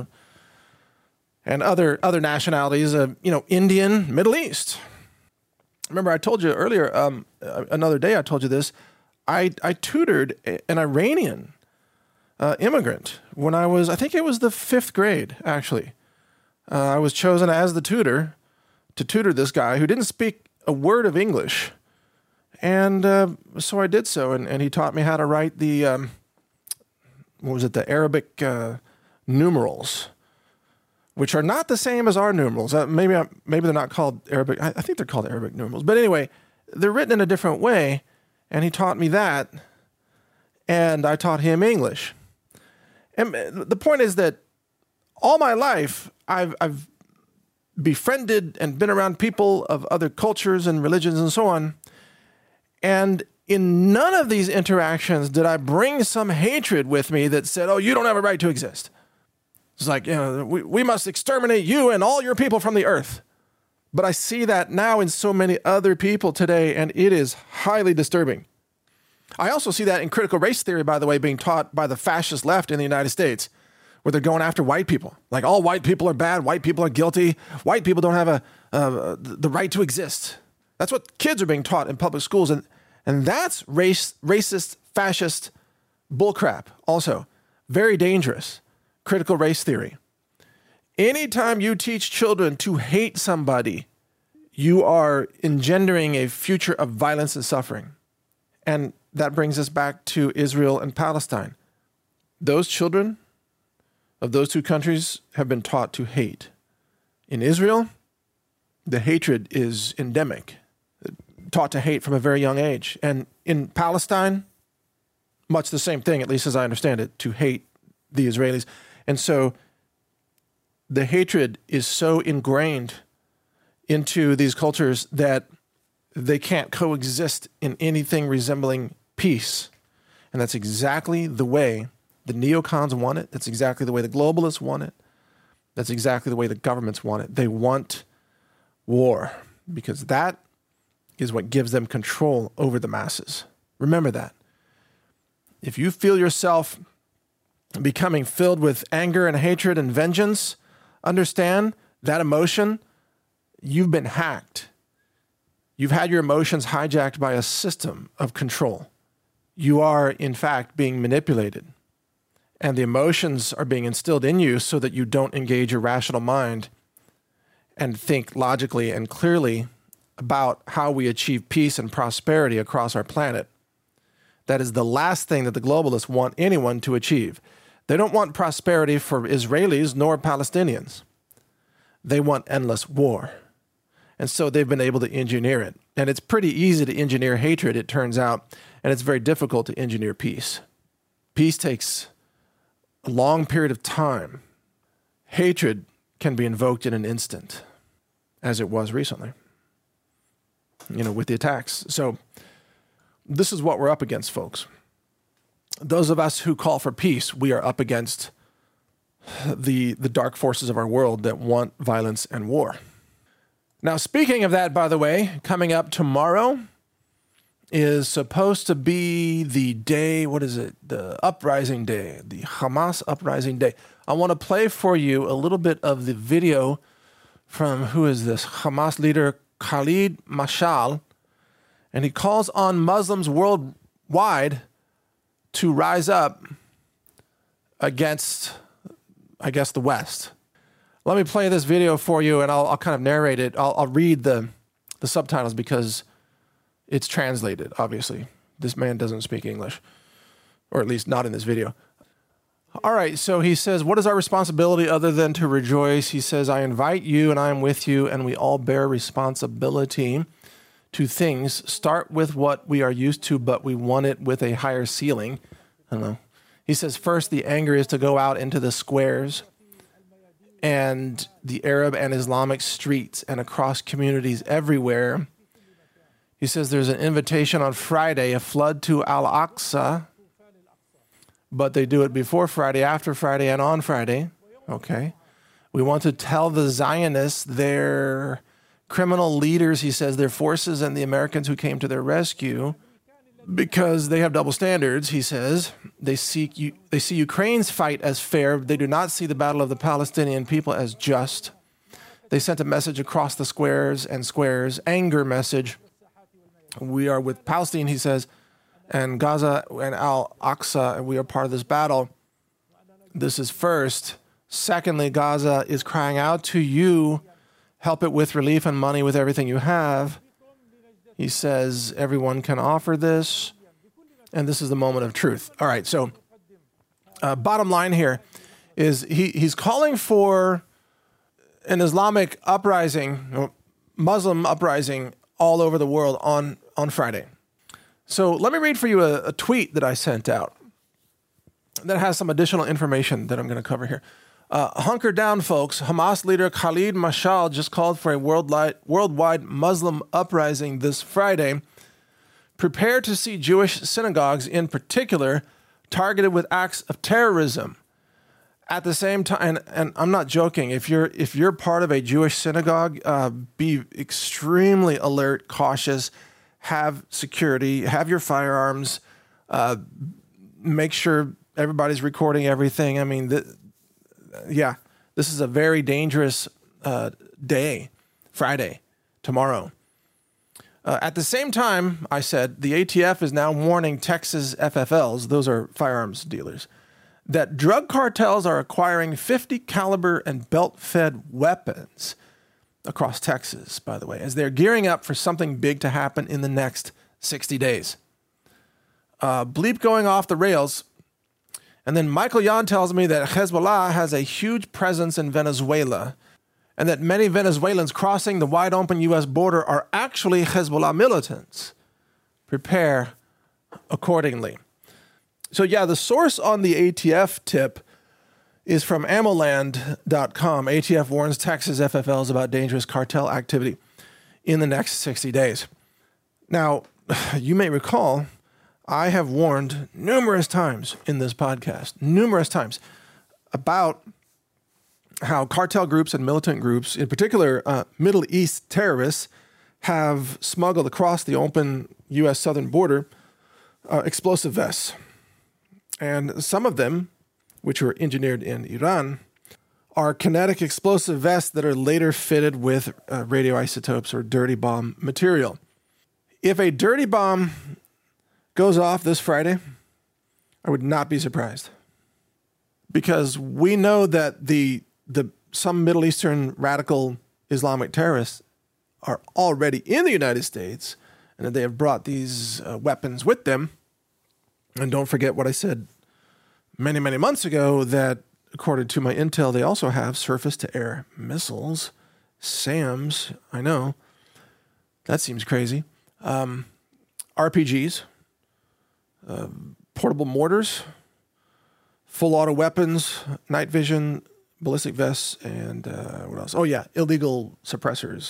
and other nationalities, Indian, Middle East. Remember, I told you earlier, another day I told you this, I tutored an Iranian immigrant when I think it was the 5th grade, actually. I was chosen as the tutor to tutor this guy who didn't speak a word of English. And so I did so, and he taught me how to write the Arabic numerals, which are not the same as our numerals. Maybe they're not called Arabic. I think they're called Arabic numerals. But anyway, they're written in a different way, and he taught me that, and I taught him English. And the point is that all my life, I've befriended and been around people of other cultures and religions and so on, and in none of these interactions did I bring some hatred with me that said, oh, you don't have a right to exist. It's like, we must exterminate you and all your people from the earth. But I see that now in so many other people today, and it is highly disturbing. I also see that in critical race theory, by the way, being taught by the fascist left in the United States, where they're going after white people. Like, all white people are bad, white people are guilty, white people don't have the right to exist. That's what kids are being taught in public schools, and that's racist, fascist bullcrap also. Very dangerous. Critical race theory. Anytime you teach children to hate somebody, you are engendering a future of violence and suffering. And that brings us back to Israel and Palestine. Those children of those two countries have been taught to hate. In Israel, the hatred is endemic, taught to hate from a very young age. And in Palestine, much the same thing, at least as I understand it, to hate the Israelis. And so the hatred is so ingrained into these cultures that they can't coexist in anything resembling peace. And that's exactly the way the neocons want it. That's exactly the way the globalists want it. That's exactly the way the governments want it. They want war because that is what gives them control over the masses. Remember that. If you feel yourself becoming filled with anger and hatred and vengeance, understand that emotion, you've been hacked. You've had your emotions hijacked by a system of control. You are, in fact, being manipulated. And the emotions are being instilled in you so that you don't engage your rational mind and think logically and clearly about how we achieve peace and prosperity across our planet. That is the last thing that the globalists want anyone to achieve. They don't want prosperity for Israelis nor Palestinians. They want endless war. And so they've been able to engineer it. And it's pretty easy to engineer hatred, it turns out, and it's very difficult to engineer peace. Peace takes a long period of time. Hatred can be invoked in an instant, as it was recently, with the attacks. So this is what we're up against, folks. Those of us who call for peace, we are up against the dark forces of our world that want violence and war. Now, speaking of that, by the way, coming up tomorrow is supposed to be the day, the uprising day, the Hamas uprising day. I want to play for you a little bit of the video from, who is this? Hamas leader Khalid Mashal, and he calls on Muslims worldwide to rise up against, I guess, the West. Let me play this video for you, and I'll kind of narrate it. I'll read the subtitles because it's translated, obviously. This man doesn't speak English, or at least not in this video. All right, so he says, what is our responsibility other than to rejoice? He says, I invite you and I am with you, and we all bear responsibility to things. Start with what we are used to, but we want it with a higher ceiling. I don't know. He says, first, the anger is to go out into the squares and the Arab and Islamic streets and across communities everywhere. He says there's an invitation on Friday, a flood to Al-Aqsa, but they do it before Friday, after Friday, and on Friday. Okay. We want to tell the Zionists, their criminal leaders, he says, their forces and the Americans who came to their rescue, because they have double standards, he says. They see Ukraine's fight as fair. They do not see the battle of the Palestinian people as just. They sent a message across the squares, anger message. We are with Palestine, he says, and Gaza and Al-Aqsa, and we are part of this battle. This is first. Secondly, Gaza is crying out to you, help it with relief and money with everything you have. He says everyone can offer this, and this is the moment of truth. All right, so bottom line here is he's calling for an Islamic uprising, Muslim uprising all over the world on Friday. So let me read for you a tweet that I sent out that has some additional information that I'm going to cover here. Hunker down, folks. Hamas leader Khalid Mashal just called for a worldwide Muslim uprising this Friday. Prepare to see Jewish synagogues in particular targeted with acts of terrorism. At the same time, and I'm not joking, if you're part of a Jewish synagogue, be extremely alert, cautious, have security, have your firearms, make sure everybody's recording everything. I mean, this is a very dangerous day, Friday, tomorrow. At the same time, I said, the ATF is now warning Texas FFLs, those are firearms dealers, that drug cartels are acquiring 50 caliber and belt-fed weapons across Texas, by the way, as they're gearing up for something big to happen in the next 60 days. Bleep going off the rails. And then Michael Yon tells me that Hezbollah has a huge presence in Venezuela and that many Venezuelans crossing the wide open U.S. border are actually Hezbollah militants. Prepare accordingly. So yeah, the source on the ATF tip is from ammoland.com. ATF warns Texas FFLs about dangerous cartel activity in the next 60 days. Now, you may recall, I have warned numerous times in this podcast, about how cartel groups and militant groups, in particular Middle East terrorists, have smuggled across the open U.S. southern border explosive vests. And some of them, which were engineered in Iran, are kinetic explosive vests that are later fitted with radioisotopes or dirty bomb material. If a dirty bomb goes off this Friday, I would not be surprised, because we know that some Middle Eastern radical Islamic terrorists are already in the United States and that they have brought these weapons with them. And don't forget what I said many, many months ago, that according to my intel, they also have surface-to-air missiles, SAMs. I know. That seems crazy. RPGs, portable mortars, full auto weapons, night vision, ballistic vests, and what else? Oh, yeah, illegal suppressors.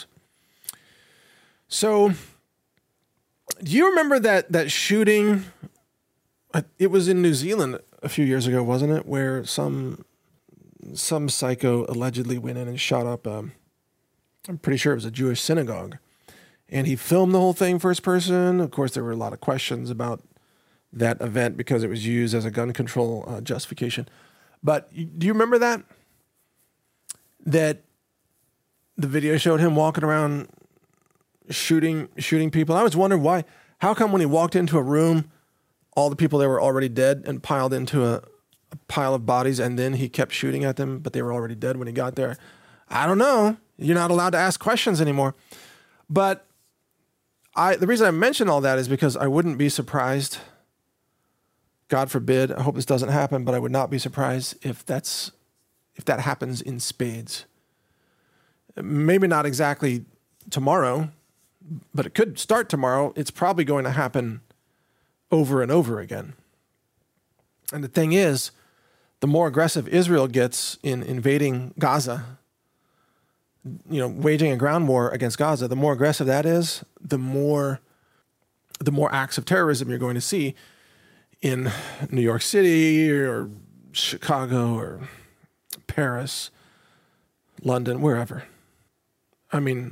So, do you remember that shooting? It was in New Zealand a few years ago, wasn't it? Where some psycho allegedly went in and shot up, I'm pretty sure it was a Jewish synagogue. And he filmed the whole thing first person. Of course, there were a lot of questions about that event because it was used as a gun control justification. But do you remember that? That the video showed him walking around shooting people. I was wondering why. How come when he walked into a room, all the people there were already dead and piled into a pile of bodies, and then he kept shooting at them, but they were already dead when he got there? I don't know. You're not allowed to ask questions anymore. But the reason I mention all that is because I wouldn't be surprised, God forbid, I hope this doesn't happen, but I would not be surprised if that happens in spades. Maybe not exactly tomorrow, but it could start tomorrow. It's probably going to happen over and over again. And the thing is, the more aggressive Israel gets in invading Gaza, waging a ground war against Gaza, the more aggressive that is, the more acts of terrorism you're going to see in New York City or Chicago or Paris, London, wherever. I mean,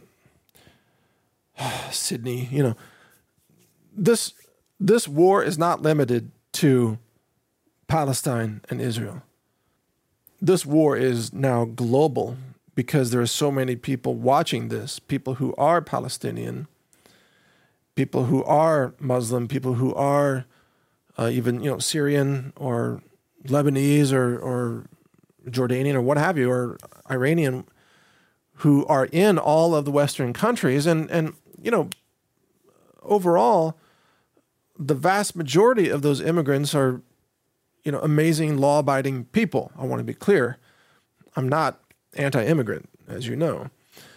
Sydney, this war is not limited to Palestine and Israel. This war is now global because there are so many people watching this, people who are Palestinian, people who are Muslim, people who are even Syrian or Lebanese or Jordanian or what have you, or Iranian, who are in all of the Western countries. And overall, the vast majority of those immigrants are, amazing, law-abiding people. I want to be clear. I'm not anti-immigrant, as you know.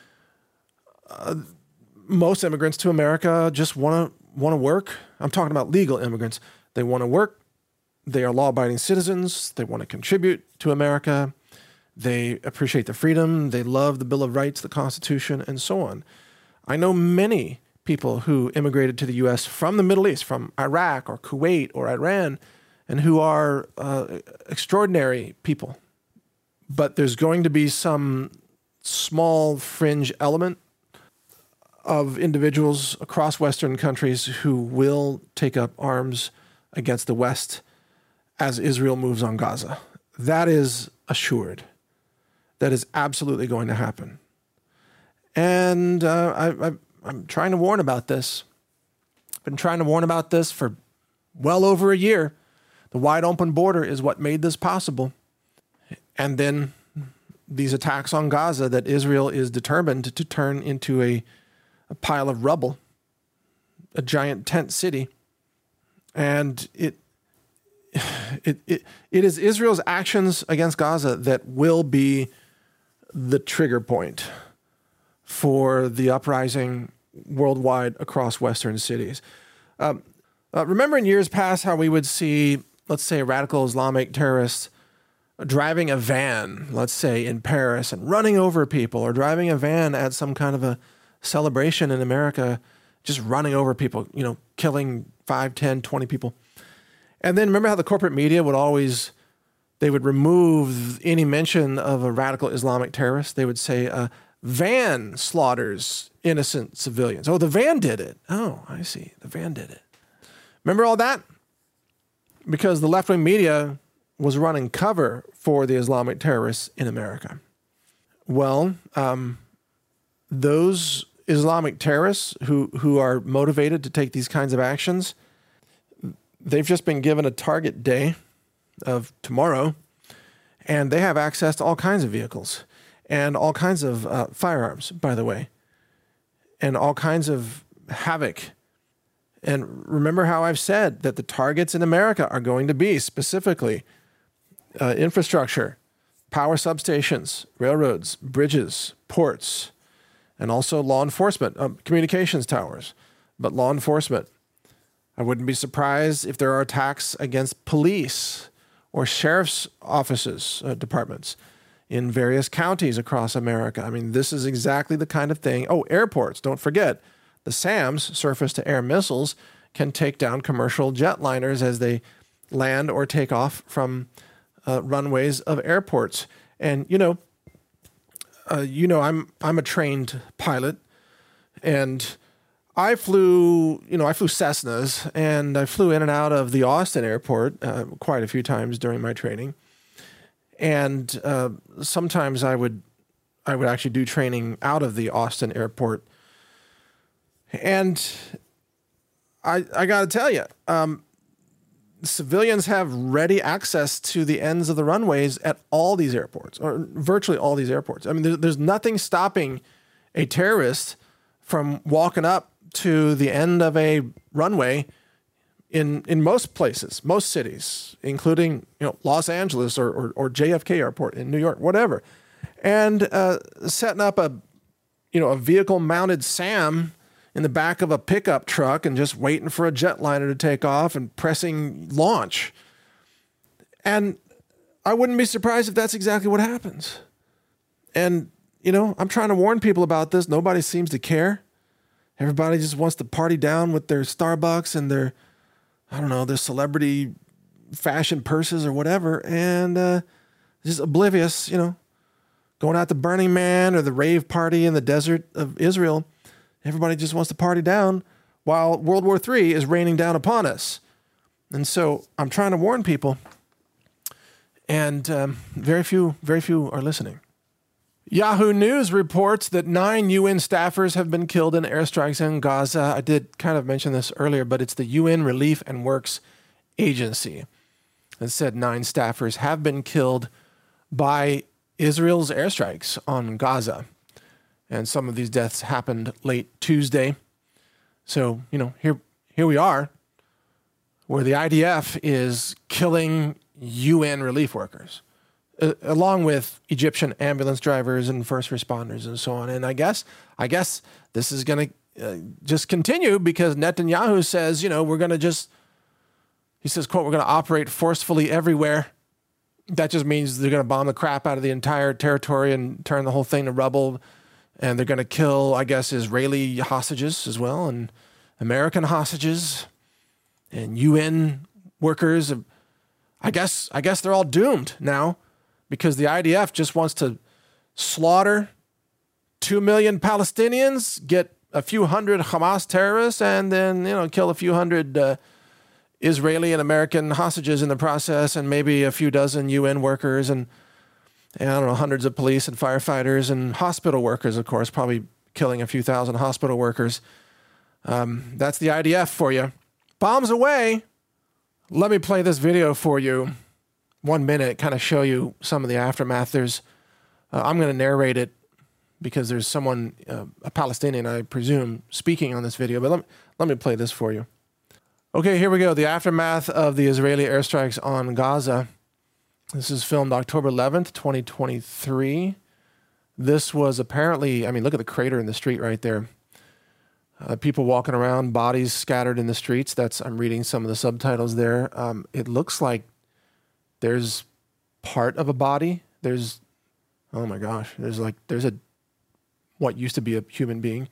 Most immigrants to America just want to work. I'm talking about legal immigrants. They want to work. They are law-abiding citizens. They want to contribute to America. They appreciate the freedom. They love the Bill of Rights, the Constitution, and so on. I know many people who immigrated to the U.S. from the Middle East, from Iraq or Kuwait or Iran, and who are extraordinary people. But there's going to be some small fringe element of individuals across Western countries who will take up arms against the West as Israel moves on Gaza. That is assured. That is absolutely going to happen. And I'm trying to warn about this. I've been trying to warn about this for well over a year. The wide open border is what made this possible. And then these attacks on Gaza that Israel is determined to turn into a pile of rubble, a giant tent city. And it is Israel's actions against Gaza that will be the trigger point for the uprising worldwide across Western cities. Remember in years past how we would see, let's say, radical Islamic terrorists driving a van, let's say, in Paris and running over people, or driving a van at some kind of a celebration in America, just running over people, killing 5, 10, 20 people. And then remember how the corporate media they would remove any mention of a radical Islamic terrorist. They would say, van slaughters innocent civilians. Oh, the van did it. Oh, I see. The van did it. Remember all that? Because the left-wing media was running cover for the Islamic terrorists in America. Well, those Islamic terrorists who are motivated to take these kinds of actions, they've just been given a target day of tomorrow, and they have access to all kinds of vehicles and all kinds of firearms, by the way. and all kinds of havoc. And remember how I've said that the targets in America are going to be specifically infrastructure, power substations, railroads, bridges, ports, and also law enforcement, communications towers, but law enforcement. I wouldn't be surprised if there are attacks against police or sheriff's offices, departments in various counties across America. I mean, this is exactly the kind of thing. Oh, airports, don't forget. The SAMs, surface-to-air missiles, can take down commercial jetliners as they land or take off from runways of airports. And, I'm a trained pilot, and I flew Cessnas, and I flew in and out of the Austin airport quite a few times during my training. And sometimes I would actually do training out of the Austin airport. And I got to tell you, civilians have ready access to the ends of the runways at all these airports, or virtually all these airports. I mean, there's nothing stopping a terrorist from walking up to the end of a runway in most places, most cities, including Los Angeles or JFK Airport in New York, whatever, and setting up a vehicle-mounted SAM in the back of a pickup truck and just waiting for a jetliner to take off and pressing launch. And I wouldn't be surprised if that's exactly what happens. And, I'm trying to warn people about this. Nobody seems to care. Everybody just wants to party down with their Starbucks and their celebrity fashion purses or whatever. And just oblivious, going out to Burning Man or the rave party in the desert of Israel. Everybody just wants to party down while World War III is raining down upon us. And so I'm trying to warn people, and very few are listening. Yahoo News reports that 9 UN staffers have been killed in airstrikes in Gaza. I did kind of mention this earlier, but it's the UN Relief and Works Agency. It said 9 staffers have been killed by Israel's airstrikes on Gaza. And some of these deaths happened late Tuesday. So, here we are, where the IDF is killing UN relief workers, along with Egyptian ambulance drivers and first responders and so on. And I guess this is going to just continue because Netanyahu says, he says, quote, "We're going to operate forcefully everywhere." That just means they're going to bomb the crap out of the entire territory and turn the whole thing to rubble. And they're going to kill, I guess, Israeli hostages as well, and American hostages, and UN workers. I guess they're all doomed now because the IDF just wants to slaughter 2 million Palestinians, get a few hundred Hamas terrorists, and then kill a few hundred Israeli and American hostages in the process, and maybe a few dozen UN workers and I don't know, hundreds of police and firefighters and hospital workers, of course, probably killing a few thousand hospital workers. That's the IDF for you. Bombs away. Let me play this video for you. 1 minute, kind of show you some of the aftermath. I'm going to narrate it because there's someone, a Palestinian, I presume, speaking on this video. But let me play this for you. Okay, here we go. The aftermath of the Israeli airstrikes on Gaza. This is filmed October 11th, 2023. This was apparently, look at the crater in the street right there. People walking around, bodies scattered in the streets. I'm reading some of the subtitles there. It looks like there's part of a body. Oh my gosh, there's what used to be a human being.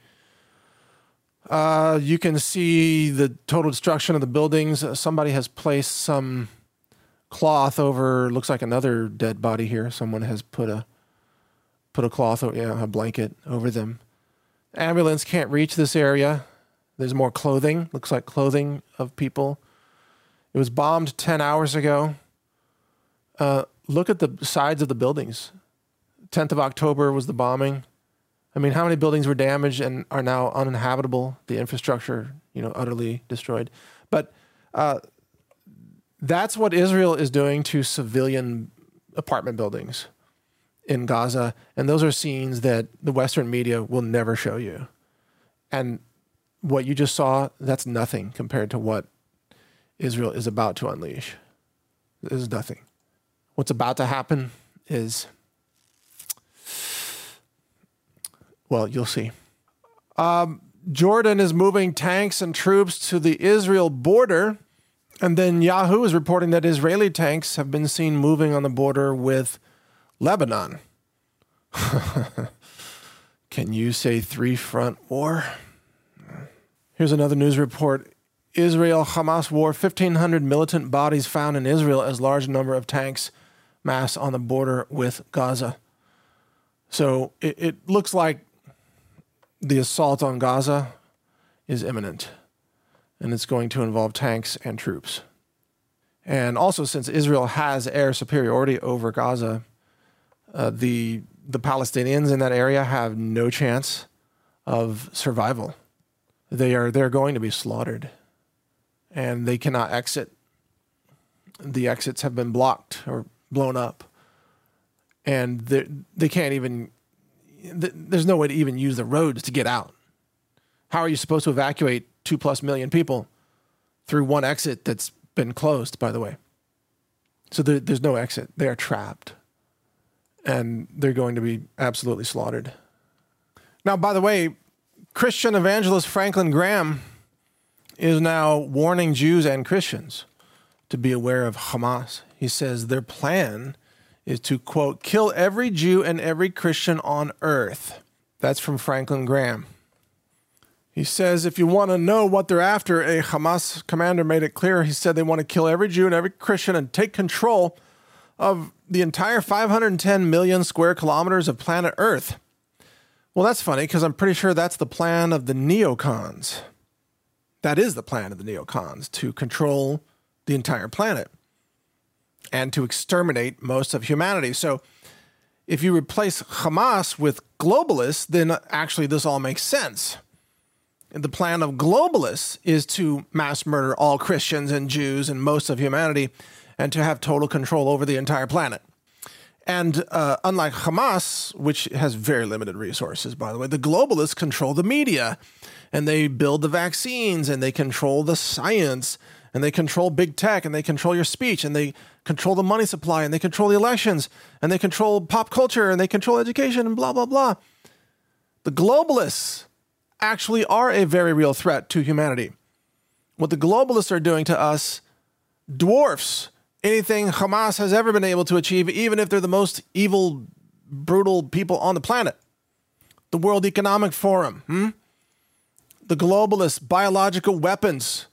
You can see the total destruction of the buildings. Somebody has placed some cloth over, looks like another dead body here. Someone has put a cloth, a blanket over them. Ambulance can't reach this area. There's more clothing, looks like clothing of people. It was bombed 10 hours ago. Look at the sides of the buildings. 10th of October was the bombing. How many buildings were damaged and are now uninhabitable? The infrastructure, utterly destroyed. But that's what Israel is doing to civilian apartment buildings in Gaza. And those are scenes that the Western media will never show you. And what you just saw, that's nothing compared to what Israel is about to unleash. This is nothing. What's about to happen is, well, you'll see. Jordan is moving tanks and troops to the Israel border. And then Yahoo is reporting that Israeli tanks have been seen moving on the border with Lebanon. Can you say three-front war? Here's another news report. Israel-Hamas war, 1,500 militant bodies found in Israel as large number of tanks mass on the border with Gaza. So it looks like the assault on Gaza is imminent, and it's going to involve tanks and troops. And also, since Israel has air superiority over Gaza, the Palestinians in that area have no chance of survival. They're going to be slaughtered, and they cannot exit. The exits have been blocked or blown up, and they can't even. There's no way to even use the roads to get out. How are you supposed to evacuate 2+ million people through one exit that's been closed, by the way? So there's no exit. They are trapped, and they're going to be absolutely slaughtered. Now, by the way, Christian evangelist Franklin Graham is now warning Jews and Christians to be aware of Hamas. He says their plan is to, quote, kill every Jew and every Christian on earth. That's from Franklin Graham. He says, if you want to know what they're after, a Hamas commander made it clear. He said they want to kill every Jew and every Christian and take control of the entire 510 million square kilometers of planet Earth. Well, that's funny because I'm pretty sure that's the plan of the neocons. That is the plan of the neocons, to control the entire planet and to exterminate most of humanity. So if you replace Hamas with globalists, then actually this all makes sense. The plan of globalists is to mass murder all Christians and Jews and most of humanity and to have total control over the entire planet. And unlike Hamas, which has very limited resources, by the way, the globalists control the media, and they build the vaccines, and they control the science, and they control big tech, and they control your speech, and they control the money supply, and they control the elections, and they control pop culture, and they control education, and blah, blah, blah. The globalists actually are a very real threat to humanity. What the globalists are doing to us dwarfs anything Hamas has ever been able to achieve, even if they're the most evil, brutal people on the planet. The World Economic Forum, the globalists, biological weapons,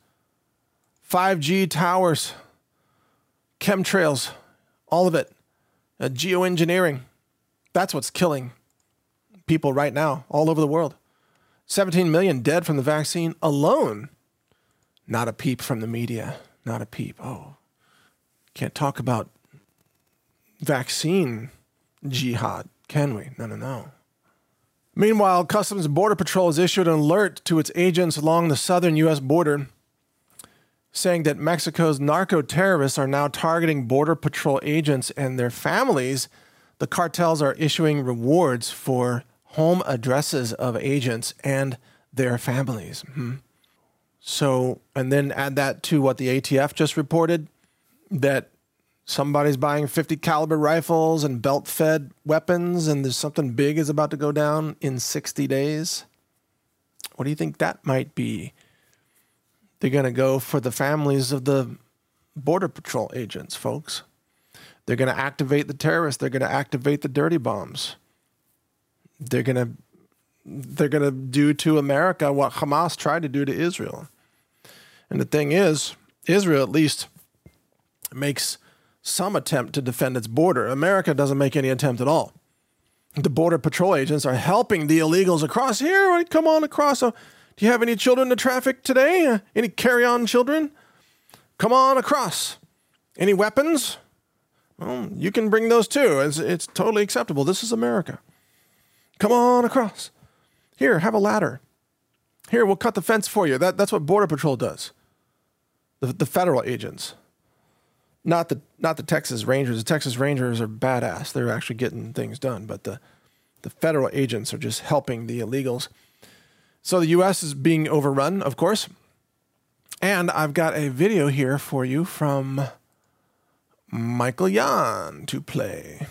5G towers, chemtrails, all of it, geoengineering. That's what's killing people right now all over the world. 17 million dead from the vaccine alone. Not a peep from the media. Not a peep. Oh, can't talk about vaccine jihad, can we? No. Meanwhile, Customs and Border Patrol has issued an alert to its agents along the southern U.S. border, saying that Mexico's narco-terrorists are now targeting Border Patrol agents and their families. The cartels are issuing rewards for home addresses of agents and their families. So, and then add that to what the ATF just reported, that somebody's buying 50 caliber rifles and belt-fed weapons, and there's something big is about to go down in 60 days. What do you think that might be? They're going to go for the families of the Border Patrol agents, folks. They're going to activate the terrorists. They're going to activate the dirty bombs. They're going to do to America what Hamas tried to do to Israel. And the thing is, Israel at least makes some attempt to defend its border. America doesn't make any attempt at all. The Border Patrol agents are helping the illegals across here. Come on across. Do you have any children to traffic today? Any carry-on children? Come on across. Any weapons? Well, you can bring those too. It's totally acceptable. This is America. Come on across. Here, have a ladder. Here, we'll cut the fence for you. That's what Border Patrol does. The federal agents. Not the Texas Rangers. The Texas Rangers are badass. They're actually getting things done. But the federal agents are just helping the illegals. So the U.S. is being overrun, of course. And I've got a video here for you from Michael Yan to play.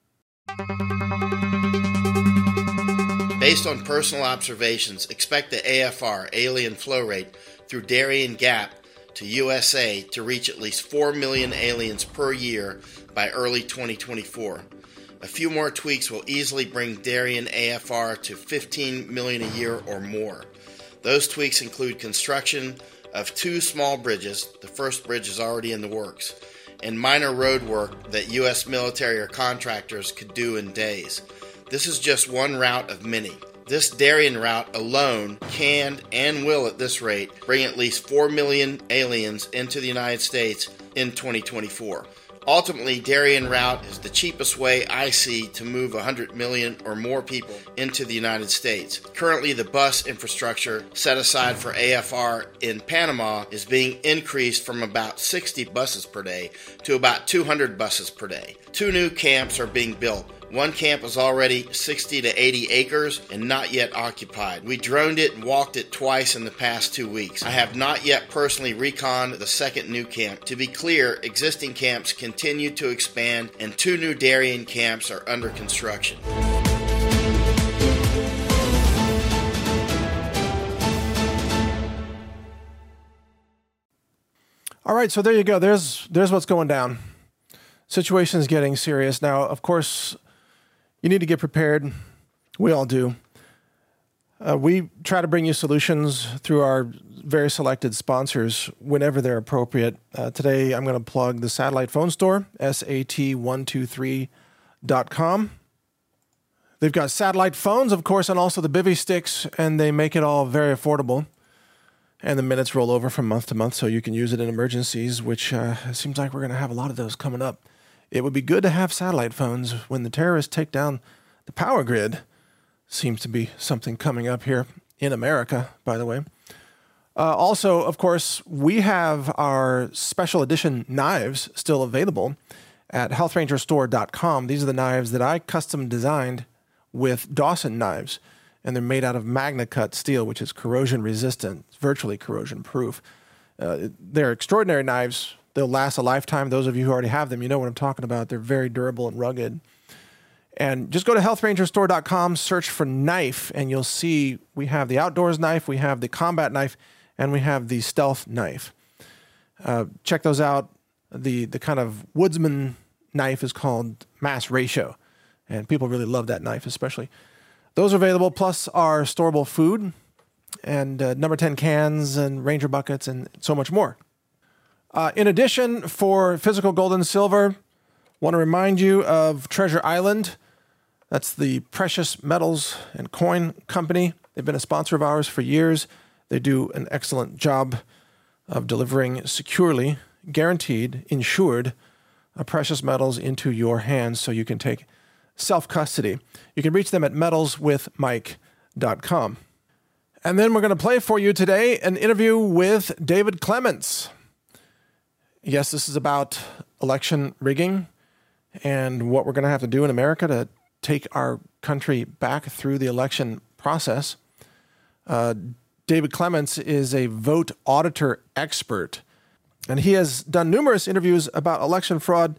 Based on personal observations, expect the AFR, alien flow rate, through Darien Gap to USA to reach at least 4 million aliens per year by early 2024. A few more tweaks will easily bring Darien AFR to 15 million a year or more. Those tweaks include construction of 2 small bridges, the first bridge is already in the works, and minor road work that U.S. military or contractors could do in days. This is just one route of many. This Darien route alone can and will at this rate bring at least 4 million aliens into the United States in 2024. Ultimately, Darien route is the cheapest way I see to move 100 million or more people into the United States. Currently, the bus infrastructure set aside for AFR in Panama is being increased from about 60 buses per day to about 200 buses per day. 2 new camps are being built. One camp is already 60 to 80 acres and not yet occupied. We droned it and walked it twice in the past 2 weeks. I have not yet personally reconned the second new camp. To be clear, existing camps continue to expand and 2 new Darien camps are under construction. All right, so there you go. There's what's going down. Situation is getting serious. Now, of course, you need to get prepared. We all do. We try to bring you solutions through our very selected sponsors whenever they're appropriate. Today, I'm going to plug the Satellite Phone Store, SAT123.com. They've got satellite phones, of course, and also the Bivy sticks, and they make it all very affordable. And the minutes roll over from month to month, so you can use it in emergencies, which seems like we're going to have a lot of those coming up. It would be good to have satellite phones when the terrorists take down the power grid. Seems to be something coming up here in America, by the way. Also, of course, we have our special edition knives still available at healthrangerstore.com. These are the knives that I custom designed with Dawson knives, and they're made out of MagnaCut steel, which is corrosion resistant, virtually corrosion proof. They're extraordinary knives. They'll last a lifetime. Those of you who already have them, you know what I'm talking about. They're very durable and rugged. And just go to healthrangerstore.com, search for knife, and you'll see we have the outdoors knife, we have the combat knife, and we have the stealth knife. Check those out. The kind of woodsman knife is called Mass Ratio, and people really love that knife especially. Those are available, plus our storable food and number 10 cans and Ranger buckets and so much more. In addition, for physical gold and silver, want to remind you of Treasure Island. That's the precious metals and coin company. They've been a sponsor of ours for years. They do an excellent job of delivering securely, guaranteed, insured precious metals into your hands so you can take self-custody. You can reach them at metalswithmike.com. And then we're going to play for you today an interview with David Clements. Yes, this is about election rigging and what we're going to have to do in America to take our country back through the election process. David Clements is a vote auditor expert, and he has done numerous interviews about election fraud,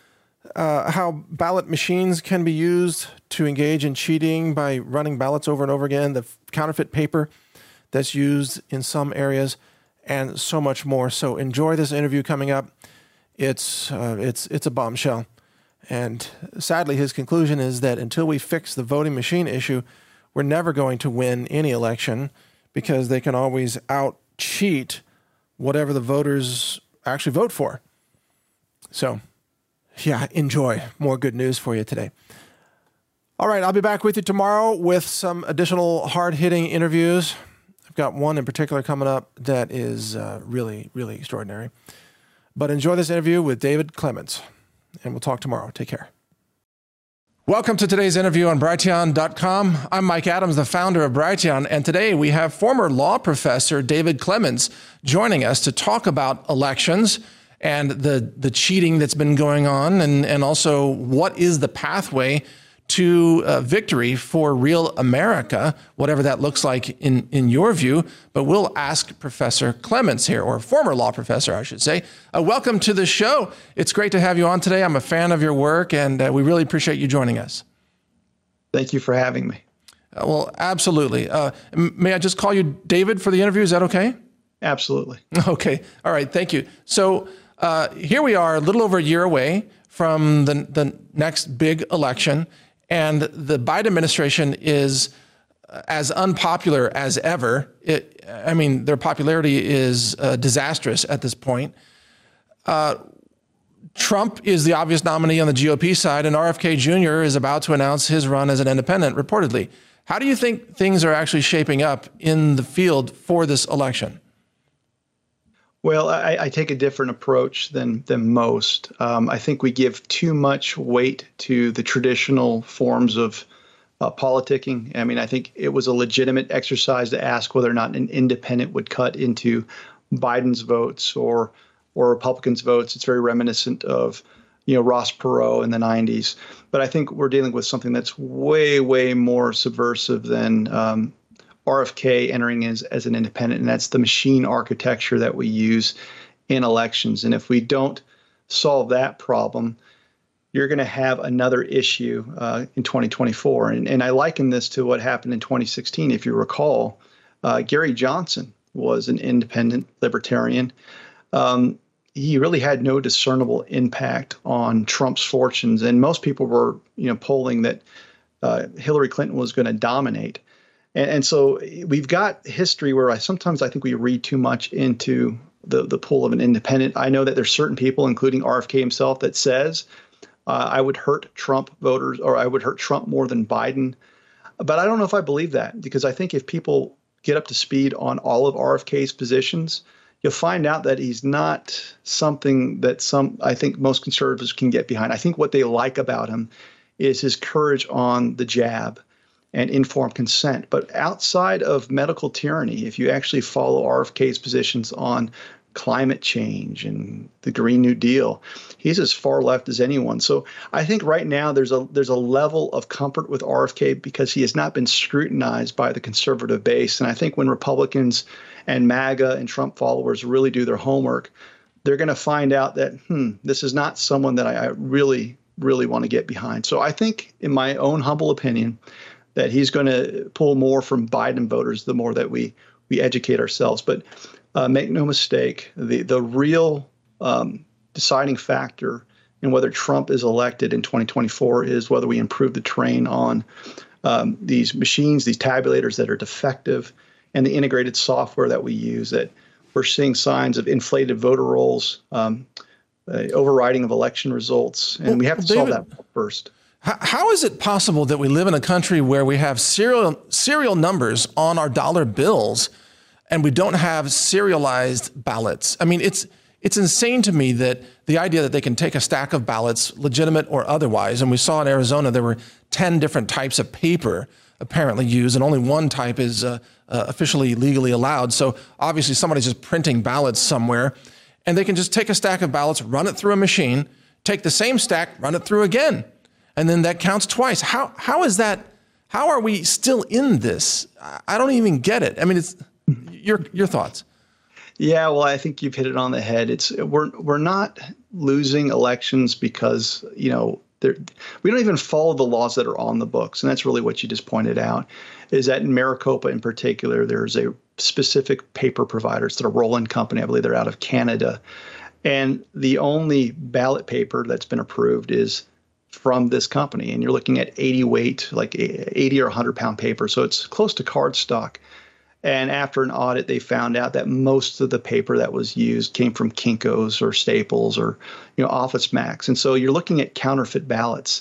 how ballot machines can be used to engage in cheating by running ballots over and over again, the counterfeit paper that's used in some areas, and so much more. So enjoy this interview coming up. It's a bombshell. And sadly, his conclusion is that until we fix the voting machine issue, we're never going to win any election because they can always out-cheat whatever the voters actually vote for. So, yeah, enjoy. More good news for you today. All right, I'll be back with you tomorrow with some additional hard-hitting interviews. I've got one in particular coming up that is really, really extraordinary. But enjoy this interview with David Clements, and we'll talk tomorrow. Take care. Welcome to today's interview on Brighteon.com. I'm Mike Adams, the founder of Brighteon, and today we have former law professor David Clements joining us to talk about elections and the cheating that's been going on, and also what is the pathway to victory for real America, whatever that looks like in your view. But we'll ask Professor Clements here, or former law professor, I should say. Welcome to the show. It's great to have you on today. I'm a fan of your work, and we really appreciate you joining us. Thank you for having me. Well, absolutely. May I just call you David for the interview? Is that okay? Absolutely. Okay. All right. Thank you. So here we are, a little over a year away from the next big election. And the Biden administration is as unpopular as ever. Their popularity is disastrous at this point. Trump is the obvious nominee on the GOP side, and RFK Jr. is about to announce his run as an independent, reportedly. How do you think things are actually shaping up in the field for this election? Well, I take a different approach than most. I think we give too much weight to the traditional forms of politicking. I mean, I think it was a legitimate exercise to ask whether or not an independent would cut into Biden's votes or Republicans' votes. It's very reminiscent of, Ross Perot in the 90s. But I think we're dealing with something that's way, way more subversive than RFK entering as an independent, and that's the machine architecture that we use in elections. And if we don't solve that problem, you're going to have another issue in 2024. And I liken this to what happened in 2016. If you recall, Gary Johnson was an independent libertarian. He really had no discernible impact on Trump's fortunes, and most people were, polling that Hillary Clinton was going to dominate. And so we've got history where I think we read too much into the pool of an independent. I know that there's certain people, including RFK himself, that says I would hurt Trump voters, or I would hurt Trump more than Biden. But I don't know if I believe that, because I think if people get up to speed on all of RFK's positions, you'll find out that he's not something that I think most conservatives can get behind. I think what they like about him is his courage on the jab and informed consent. But outside of medical tyranny, if you actually follow RFK's positions on climate change and the Green New Deal, he's as far left as anyone. So I think right now there's a level of comfort with RFK because he has not been scrutinized by the conservative base. And I think when Republicans and MAGA and Trump followers really do their homework, they're going to find out that, this is not someone that I really, really want to get behind. So I think, in my own humble opinion, that he's going to pull more from Biden voters the more that we educate ourselves. But make no mistake, the real deciding factor in whether Trump is elected in 2024 is whether we improve the terrain on these machines, these tabulators that are defective, and the integrated software that we use. That we're seeing signs of inflated voter rolls, overriding of election results, and we have to solve that first. How is it possible that we live in a country where we have serial numbers on our dollar bills and we don't have serialized ballots? I mean, it's insane to me that the idea that they can take a stack of ballots, legitimate or otherwise, and we saw in Arizona there were 10 different types of paper apparently used, and only one type is officially legally allowed. So obviously somebody's just printing ballots somewhere, and they can just take a stack of ballots, run it through a machine, take the same stack, run it through again. And then that counts twice. How is that? How are we still in this? I don't even get it. I mean, it's your thoughts. Yeah, well, I think you've hit it on the head. We're not losing elections because we don't even follow the laws that are on the books, and that's really what you just pointed out. Is that in Maricopa in particular, there's a specific paper provider. It's a Roland company. I believe they're out of Canada, and the only ballot paper that's been approved is from this company, and you're looking at 80 weight, like 80 or 100 pound paper. So it's close to cardstock. And after an audit, they found out that most of the paper that was used came from Kinko's or Staples or, Office Max. And so you're looking at counterfeit ballots.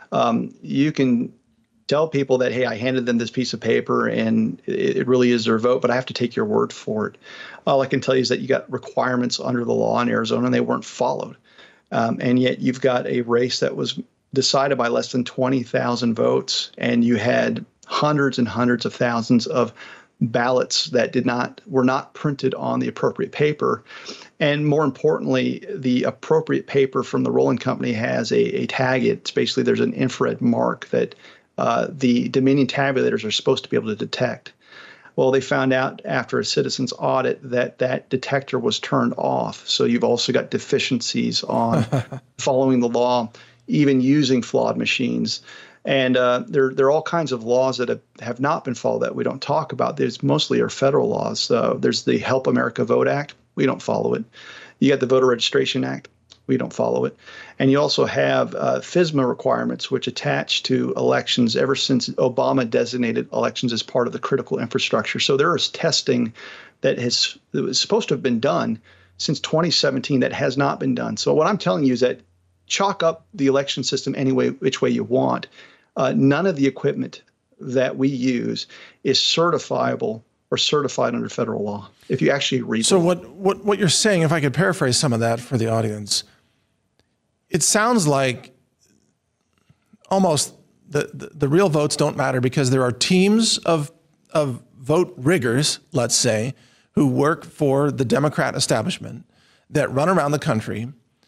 You can tell people that, hey, I handed them this piece of paper and it really is their vote, but I have to take your word for it. All I can tell you is that you got requirements under the law in Arizona and they weren't followed. And yet you've got a race that was decided by less than 20,000 votes, and you had hundreds and hundreds of thousands of ballots that were not printed on the appropriate paper. And more importantly, the appropriate paper from the rolling company has a tag. It's basically, there's an infrared mark that the Dominion tabulators are supposed to be able to detect. Well, they found out after a citizen's audit that that detector was turned off. So you've also got deficiencies on following the law, even using flawed machines. And there are all kinds of laws that have not been followed that we don't talk about. There's mostly are federal laws. There's the Help America Vote Act. We don't follow it. You got the Voter Registration Act. We don't follow it. And you also have FISMA requirements, which attach to elections ever since Obama designated elections as part of the critical infrastructure. So there is testing that was supposed to have been done since 2017 that has not been done. So what I'm telling you is that chalk up the election system any way, which way you want. None of the equipment that we use is certifiable or certified under federal law. If you actually read So what you're saying, if I could paraphrase some of that for the audience, it sounds like almost the real votes don't matter because there are teams of vote riggers, let's say, who work for the Democrat establishment that run around the country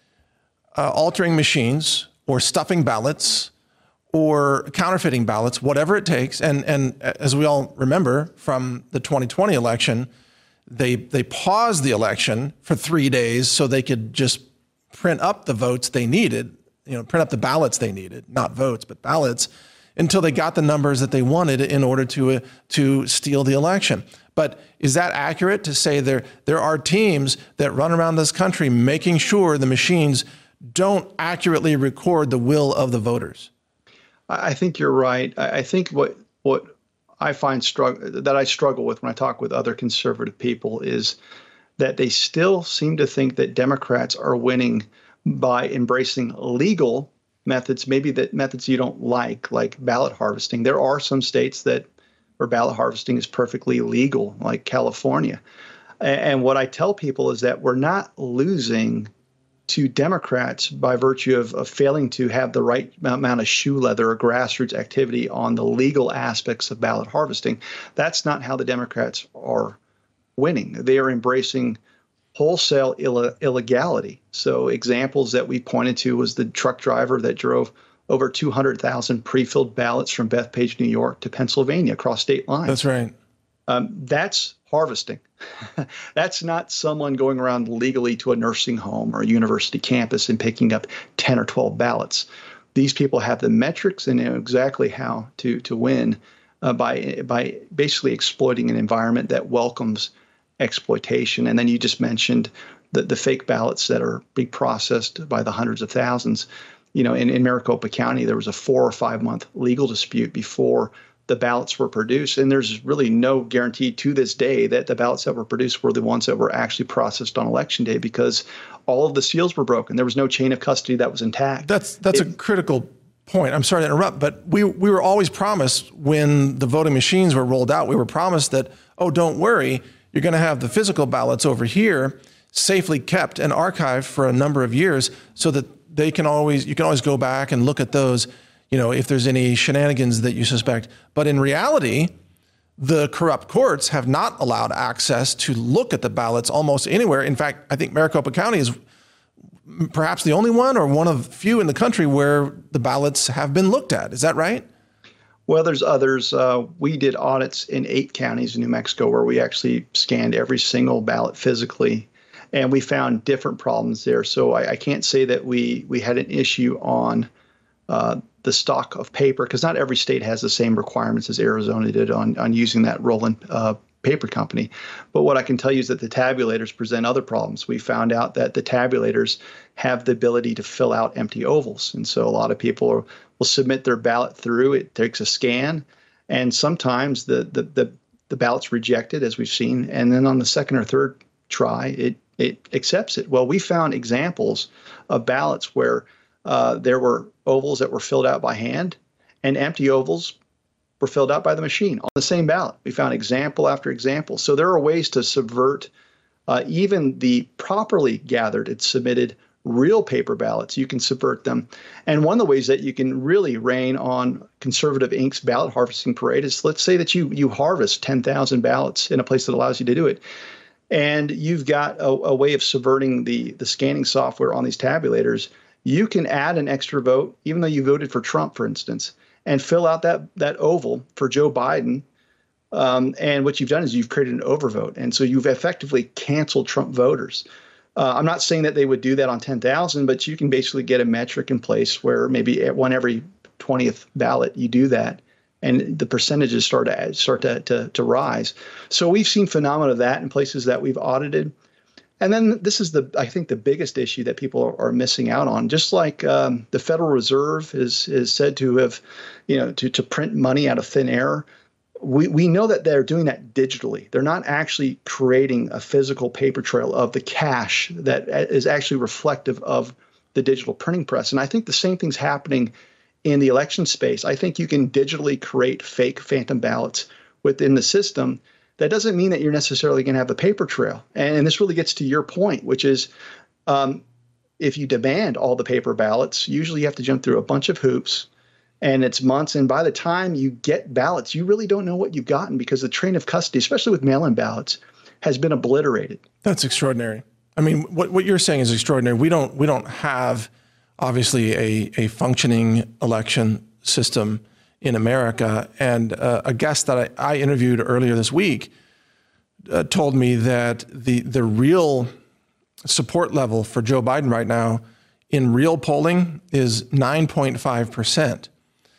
altering machines or stuffing ballots or counterfeiting ballots, whatever it takes. And as we all remember from the 2020 election, they paused the election for 3 days so they could just print up the votes they needed, print up the ballots they needed, not votes, but ballots, until they got the numbers that they wanted in order to steal the election. But is that accurate to say there are teams that run around this country making sure the machines don't accurately record the will of the voters? I think you're right. I think what I find I struggle with when I talk with other conservative people is that they still seem to think that Democrats are winning by embracing legal methods, maybe that methods you don't like ballot harvesting. There are some states where ballot harvesting is perfectly legal, like California. And what I tell people is that we're not losing to Democrats by virtue of failing to have the right amount of shoe leather or grassroots activity on the legal aspects of ballot harvesting. That's not how the Democrats are winning. They are embracing wholesale illegality. So examples that we pointed to was the truck driver that drove over 200,000 pre-filled ballots from Bethpage, New York to Pennsylvania across state lines. That's right. That's harvesting. That's not someone going around legally to a nursing home or a university campus and picking up 10 or 12 ballots. These people have the metrics and know exactly how to win by basically exploiting an environment that welcomes exploitation. And then you just mentioned the fake ballots that are being processed by the hundreds of thousands. In Maricopa County, there was a 4 or 5 month legal dispute before the ballots were produced. And there's really no guarantee to this day that the ballots that were produced were the ones that were actually processed on Election Day because all of the seals were broken. There was no chain of custody that was intact. That's a critical point. I'm sorry to interrupt, but we were always promised when the voting machines were rolled out, we were promised that, don't worry, you're going to have the physical ballots over here safely kept and archived for a number of years so that you can always go back and look at those, if there's any shenanigans that you suspect. But in reality, the corrupt courts have not allowed access to look at the ballots almost anywhere. In fact, I think Maricopa County is perhaps the only one or one of few in the country where the ballots have been looked at. Is that right? Well, there's others. We did audits in 8 counties in New Mexico where we actually scanned every single ballot physically, and we found different problems there. So I can't say that we had an issue on the stock of paper because not every state has the same requirements as Arizona did on using that roll-in paper company. But what I can tell you is that the tabulators present other problems. We found out that the tabulators have the ability to fill out empty ovals. And so a lot of people will submit their ballot through. It takes a scan. And sometimes the ballot's rejected, as we've seen. And then on the second or third try, it accepts it. Well, we found examples of ballots where there were ovals that were filled out by hand and empty ovals were filled out by the machine on the same ballot. We found example after example. So there are ways to subvert even the properly gathered and submitted real paper ballots, you can subvert them. And one of the ways that you can really rain on Conservative Inc.'s ballot harvesting parade is, let's say that you harvest 10,000 ballots in a place that allows you to do it. And you've got a way of subverting the scanning software on these tabulators. You can add an extra vote, even though you voted for Trump, for instance, and fill out that oval for Joe Biden. And what you've done is you've created an overvote. And so you've effectively canceled Trump voters. I'm not saying that they would do that on 10,000, but you can basically get a metric in place where maybe at every 20th ballot you do that, and the percentages start to rise. So we've seen phenomena of that in places that we've audited. And then this is I think the biggest issue that people are missing out on. Just like the Federal Reserve is said to have, to print money out of thin air. We know that they're doing that digitally. They're not actually creating a physical paper trail of the cash that is actually reflective of the digital printing press. And I think the same thing's happening in the election space. I think you can digitally create fake phantom ballots within the system. That doesn't mean that you're necessarily going to have a paper trail. And this really gets to your point, which is if you demand all the paper ballots, usually you have to jump through a bunch of hoops. And it's months. And by the time you get ballots, you really don't know what you've gotten because the chain of custody, especially with mail-in ballots, has been obliterated. That's extraordinary. I mean, what you're saying is extraordinary. We don't have, obviously, a functioning election system in America. And a guest that I interviewed earlier this week told me that the real support level for Joe Biden right now in real polling is 9.5%.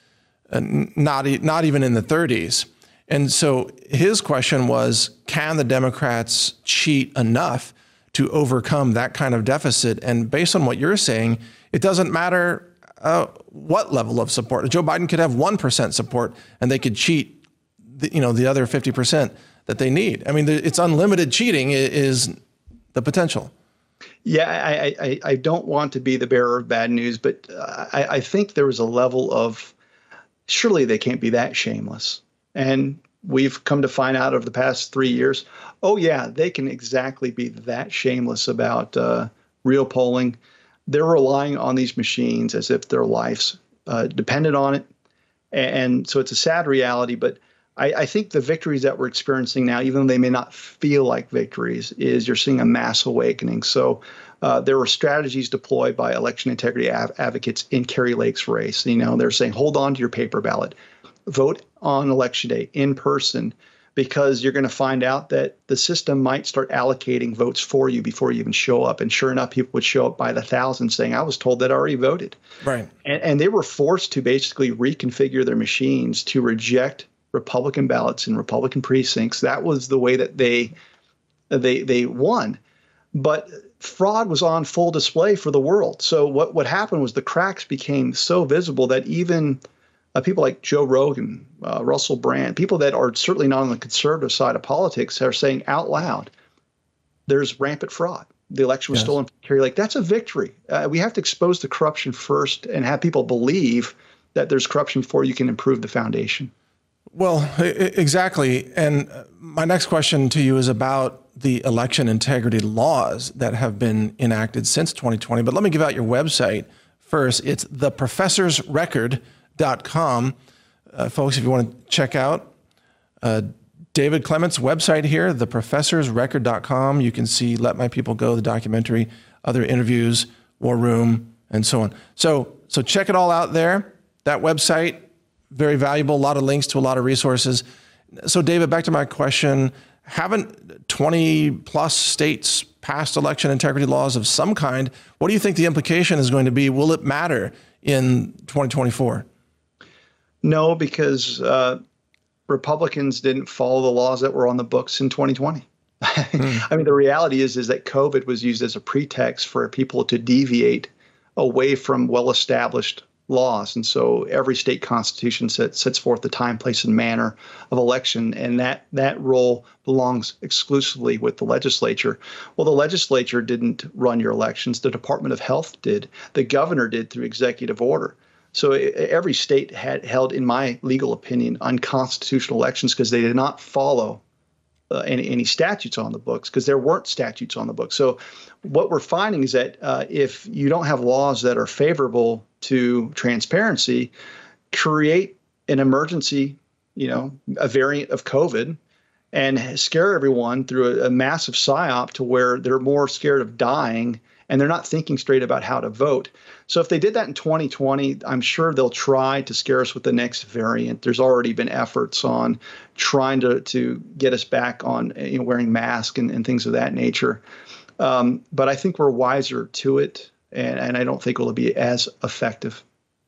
Not even in the 30s. And so his question was, can the Democrats cheat enough to overcome that kind of deficit? And based on what you're saying, it doesn't matter what level of support. Joe Biden could have 1% support and they could cheat the other 50% that they need. I mean, it's unlimited cheating is the potential. Yeah, I don't want to be the bearer of bad news, but I think there was a level of, surely they can't be that shameless. And we've come to find out over the past 3 years, oh, yeah, they can exactly be that shameless about real polling. They're relying on these machines as if their lives depended on it. And so it's a sad reality. But I think the victories that we're experiencing now, even though they may not feel like victories, is you're seeing a mass awakening. So there were strategies deployed by election integrity advocates in Kari Lake's race. They're saying, hold on to your paper ballot, vote on election day in person, because you're going to find out that the system might start allocating votes for you before you even show up. And sure enough, people would show up by the thousands saying, I was told that I already voted. Right. And they were forced to basically reconfigure their machines to reject Republican ballots in Republican precincts. That was the way that they won. But fraud was on full display for the world. So what happened was the cracks became so visible that even people like Joe Rogan, Russell Brand, people that are certainly not on the conservative side of politics are saying out loud, there's rampant fraud. The election was stolen from Kari Lake. That's a victory. We have to expose the corruption first and have people believe that there's corruption before you can improve the foundation. Well, exactly. And my next question to you is about the election integrity laws that have been enacted since 2020. But let me give out your website first. It's theprofessorsrecord.com. Folks, if you want to check out David Clement's website here, theprofessorsrecord.com, you can see Let My People Go, the documentary, other interviews, War Room, and so on. So check it all out there. That website, very valuable, a lot of links to a lot of resources. So David, back to my question, haven't 20 plus states passed election integrity laws of some kind? What do you think the implication is going to be? Will it matter in 2024? No, because Republicans didn't follow the laws that were on the books in 2020. I mean, the reality is that COVID was used as a pretext for people to deviate away from well-established laws. And so every state constitution sets forth the time, place, and manner of election, and that role belongs exclusively with the legislature. Well, the legislature didn't run your elections. The Department of Health did. The governor did through executive order. So every state had held, in my legal opinion, unconstitutional elections because they did not follow any statutes on the books, because there weren't statutes on the books. So what we're finding is that if you don't have laws that are favorable to transparency, create an emergency, a variant of COVID, and scare everyone through a massive psyop to where they're more scared of dying and they're not thinking straight about how to vote. So if they did that in 2020, I'm sure they'll try to scare us with the next variant. There's already been efforts on trying to get us back on wearing masks and things of that nature. But I think we're wiser to it, and I don't think it'll be as effective.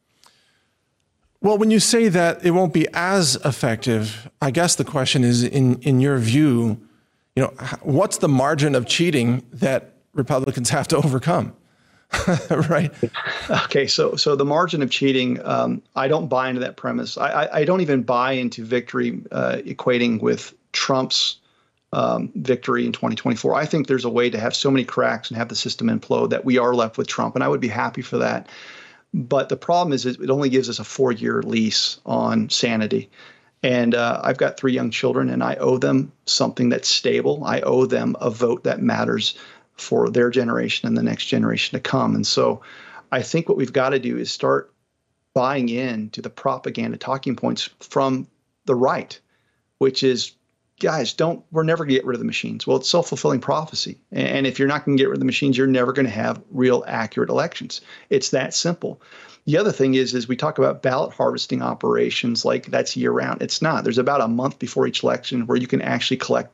Well, when you say that it won't be as effective, I guess the question is, in your view, what's the margin of cheating that Republicans have to overcome? Right. Okay. So the margin of cheating, I don't buy into that premise. I don't even buy into victory equating with Trump's victory in 2024. I think there's a way to have so many cracks and have the system implode that we are left with Trump, and I would be happy for that. But the problem is it only gives us a 4-year lease on sanity. And I've got 3 young children, and I owe them something that's stable. I owe them a vote that matters for their generation and the next generation to come. And so I think what we've got to do is start buying in to the propaganda talking points from the right, which is, guys, we're never going to get rid of the machines. Well, it's self-fulfilling prophecy. And if you're not going to get rid of the machines, you're never going to have real accurate elections. It's that simple. The other thing is we talk about ballot harvesting operations like that's year round. It's not. There's about a month before each election where you can actually collect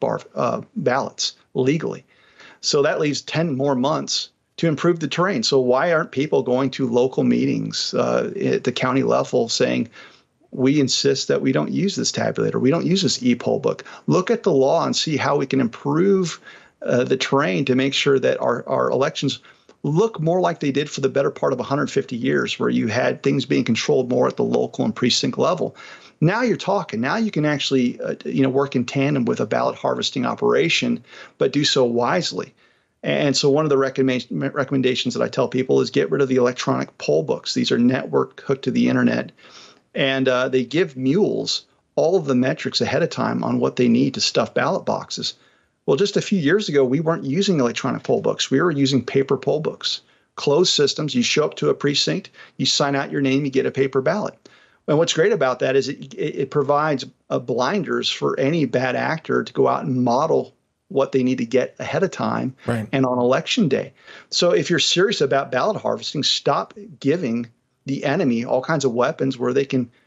ballots legally. So that leaves 10 more months to improve the terrain. So why aren't people going to local meetings at the county level saying, we insist that we don't use this tabulator, we don't use this e-poll book? Look at the law and see how we can improve the terrain to make sure that our elections look more like they did for the better part of 150 years, where you had things being controlled more at the local and precinct level. Now you're talking. Now you can actually work in tandem with a ballot harvesting operation, but do so wisely. And so one of the recommendations that I tell people is get rid of the electronic poll books. These are networked, hooked to the internet, and they give mules all of the metrics ahead of time on what they need to stuff ballot boxes. Well, just a few years ago, we weren't using electronic poll books. We were using paper poll books, closed systems. You show up to a precinct, you sign out your name, you get a paper ballot. And what's great about that is it provides blinders for any bad actor to go out and model what they need to get ahead of time, right, and on election day. So if you're serious about ballot harvesting, stop giving the enemy all kinds of weapons where they can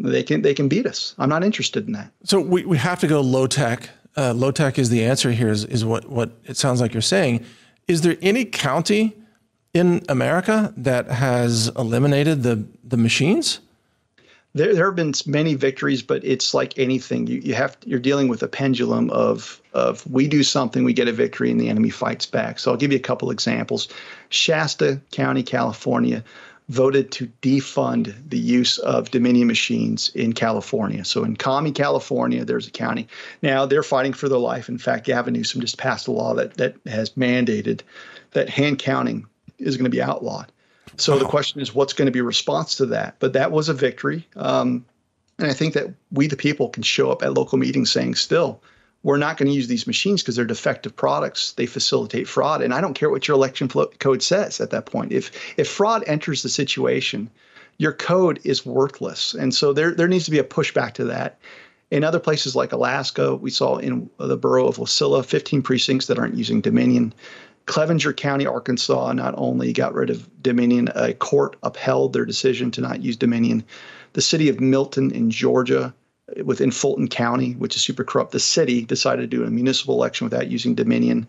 beat us. I'm not interested in that. So we have to go low tech. Low tech is the answer here, is what it sounds like you're saying. Is there any county in America that has eliminated the machines? There have been many victories, but it's like anything. You're dealing with a pendulum of we do something, we get a victory, and the enemy fights back. So I'll give you a couple examples. Shasta County, California, voted to defund the use of Dominion machines in California. So in Kami, California, there's a county. Now they're fighting for their life. In fact, Gavin Newsom just passed a law that has mandated that hand counting is going to be outlawed. So the question is, what's going to be a response to that? But that was a victory. And I think that we, the people, can show up at local meetings saying, still, we're not going to use these machines because they're defective products. They facilitate fraud. And I don't care what your election code says at that point. If fraud enters the situation, your code is worthless. And so there needs to be a pushback to that. In other places like Alaska, we saw in the borough of Wasilla, 15 precincts that aren't using Dominion. Clevenger County, Arkansas, not only got rid of Dominion, a court upheld their decision to not use Dominion. The city of Milton in Georgia, within Fulton County, which is super corrupt, the city decided to do a municipal election without using Dominion.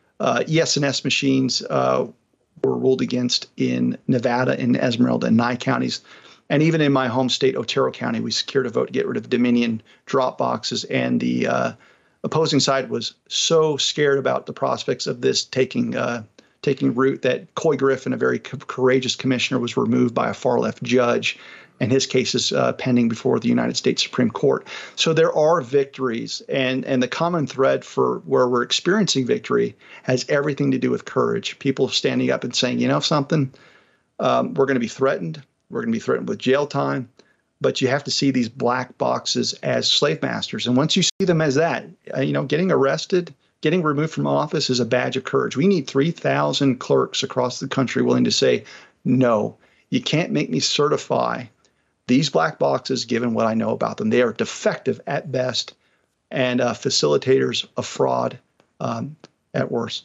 ES&S machines were ruled against in Nevada, in Esmeralda, and Nye counties. And even in my home state, Otero County, we secured a vote to get rid of Dominion drop boxes, and the opposing side was so scared about the prospects of this taking root that Coy Griffin, a very courageous commissioner, was removed by a far-left judge, and his case is pending before the United States Supreme Court. So there are victories, and the common thread for where we're experiencing victory has everything to do with courage. People standing up and saying, you know something, we're going to be threatened. We're going to be threatened with jail time. but you have to see these black boxes as slave masters. And once you see them as that, getting arrested, getting removed from office is a badge of courage. We need 3,000 clerks across the country willing to say, no, you can't make me certify these black boxes given what I know about them. They are defective at best and facilitators of fraud at worst.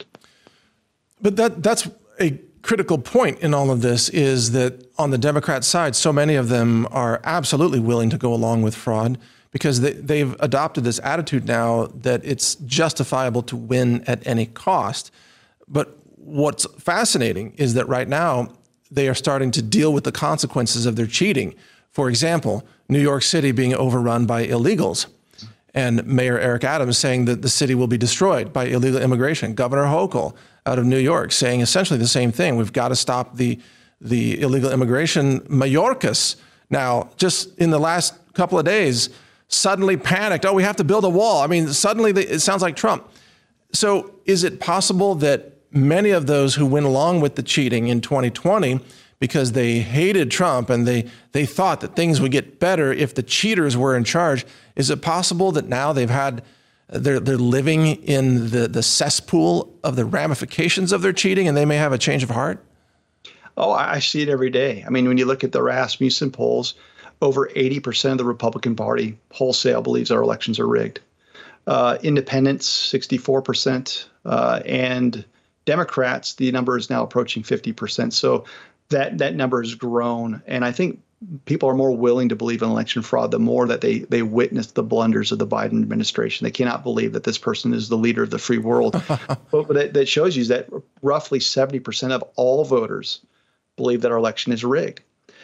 But that's a critical point in all of this, is that on the Democrat side, so many of them are absolutely willing to go along with fraud because they've adopted this attitude now that it's justifiable to win at any cost. But what's fascinating is that right now they are starting to deal with the consequences of their cheating. For example, New York City being overrun by illegals, and Mayor Eric Adams saying that the city will be destroyed by illegal immigration. Governor Hochul out of New York saying essentially the same thing. We've got to stop the illegal immigration. Mayorkas now, just in the last couple of days, suddenly panicked. Oh, we have to build a wall. I mean, suddenly it sounds like Trump. So is it possible that many of those who went along with the cheating in 2020 because they hated Trump and they thought that things would get better if the cheaters were in charge, is it possible that now they're living in the cesspool of the ramifications of their cheating and they may have a change of heart? Oh, I see it every day. I mean, when you look at the Rasmussen polls, over 80% of the Republican Party wholesale believes our elections are rigged. Independents, 64%, and Democrats, the number is now approaching 50%. So that number has grown. And I think people are more willing to believe in election fraud the more that they witness the blunders of the Biden administration. They cannot believe that this person is the leader of the free world. But that shows you that roughly 70% of all voters believe that our election is rigged.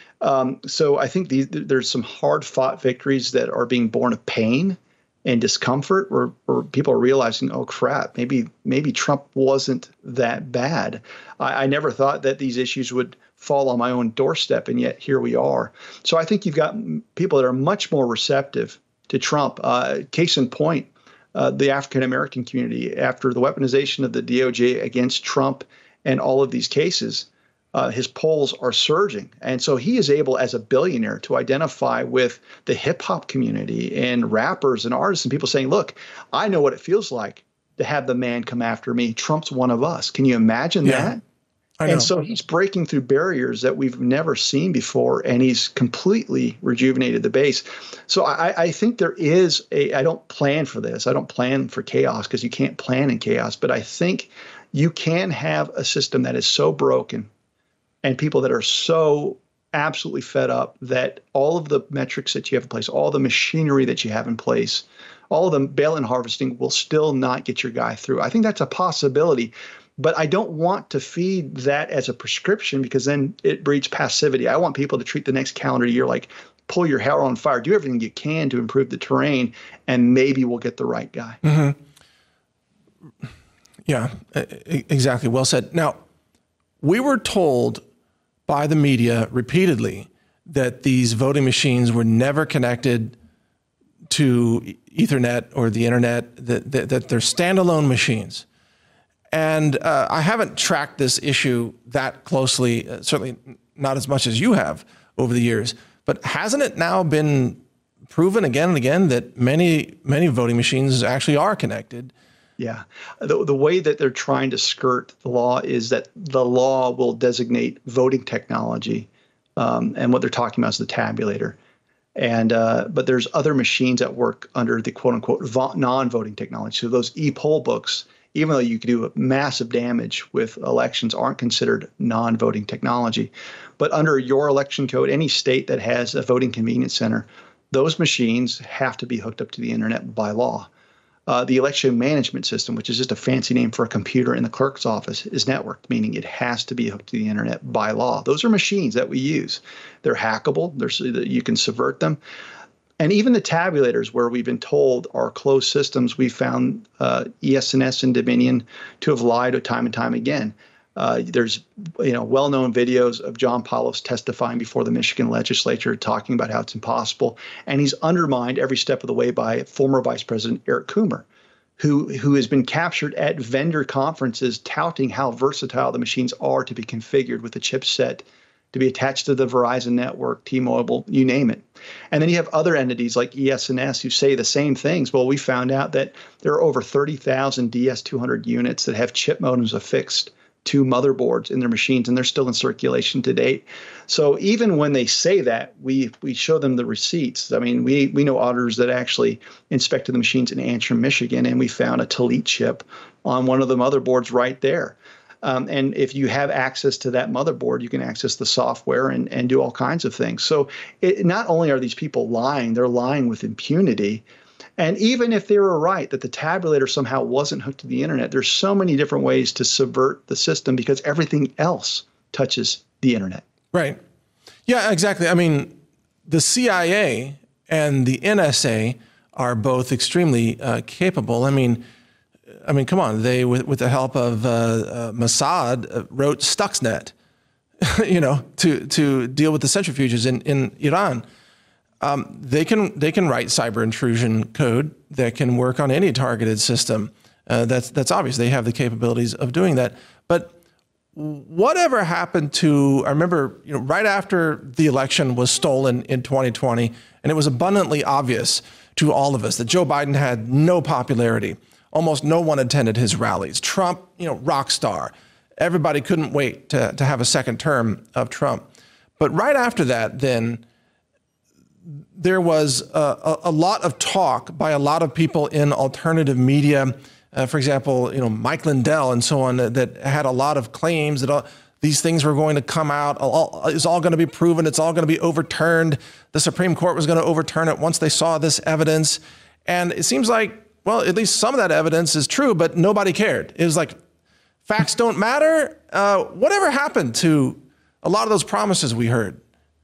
So I think there's some hard-fought victories that are being born of pain and discomfort, where people are realizing, oh crap, maybe Trump wasn't that bad. I never thought that these issues would fall on my own doorstep, and yet here we are. So I think you've got people that are much more receptive to Trump. Case in point, the African-American community, after the weaponization of the DOJ against Trump and all of these cases, his polls are surging. And so he is able, as a billionaire, to identify with the hip hop community and rappers and artists and people saying, look, I know what it feels like to have the man come after me. Trump's one of us. Can you imagine that? And so he's breaking through barriers that we've never seen before, and he's completely rejuvenated the base. So I think there is I don't plan for this. I don't plan for chaos because you can't plan in chaos. But I think you can have a system that is so broken and people that are so absolutely fed up that all of the metrics that you have in place, all the machinery that you have in place, all of the bail-in harvesting will still not get your guy through. I think that's a possibility. But I don't want to feed that as a prescription because then it breeds passivity. I want people to treat the next calendar year like pull your hair on fire, do everything you can to improve the terrain, and maybe we'll get the right guy. Mm-hmm. Yeah, exactly. Well said. Now, we were told by the media repeatedly that these voting machines were never connected to Ethernet or the internet, that they're standalone machines. And I haven't tracked this issue that closely, certainly not as much as you have over the years. But hasn't it now been proven again and again that many voting machines actually are connected? Yeah. The way that they're trying to skirt the law is that the law will designate voting technology, and what they're talking about is the tabulator. And but there's other machines that work under the quote unquote non-voting technology. So those e-poll books, even though you could do massive damage with elections, aren't considered non-voting technology. But under your election code, any state that has a voting convenience center, those machines have to be hooked up to the internet by law. The election management system, which is just a fancy name for a computer in the clerk's office, is networked, meaning it has to be hooked to the internet by law. Those are machines that we use. They're hackable. You can subvert them. And even the tabulators, where we've been told are closed systems, we found ES&S and Dominion to have lied time and time again. There's well-known videos of John Paulos testifying before the Michigan legislature talking about how it's impossible. And he's undermined every step of the way by former Vice President Eric Coomer, who has been captured at vendor conferences touting how versatile the machines are to be configured with the chipset to be attached to the Verizon network, T-Mobile, you name it. And then you have other entities like ES&S who say the same things. Well, we found out that there are over 30,000 DS200 units that have chip modems affixed to motherboards in their machines, and they're still in circulation to date. So even when they say that, we show them the receipts. I mean, we know auditors that actually inspected the machines in Antrim, Michigan, and we found a Talit chip on one of the motherboards right there. And if you have access to that motherboard, you can access the software and do all kinds of things. So not only are these people lying, they're lying with impunity. And even if they were right that the tabulator somehow wasn't hooked to the internet, there's so many different ways to subvert the system because everything else touches the internet. Right. Yeah, exactly. I mean, the CIA and the NSA are both extremely capable. I mean, come on. They, with the help of Mossad, wrote Stuxnet, to deal with the centrifuges in Iran. They can write cyber intrusion code that can work on any targeted system. That's obvious. They have the capabilities of doing that. But whatever happened to? I remember, right after the election was stolen in 2020, and it was abundantly obvious to all of us that Joe Biden had no popularity. Almost no one attended his rallies. Trump, rock star. Everybody couldn't wait to have a second term of Trump. But right after that, then, there was a lot of talk by a lot of people in alternative media, for example, Mike Lindell and so on, that had a lot of claims that these things were going to come out. It's all going to be proven. It's all going to be overturned. The Supreme Court was going to overturn it once they saw this evidence. And it seems like, well, at least some of that evidence is true, but nobody cared. It was like, facts don't matter. Whatever happened to a lot of those promises we heard?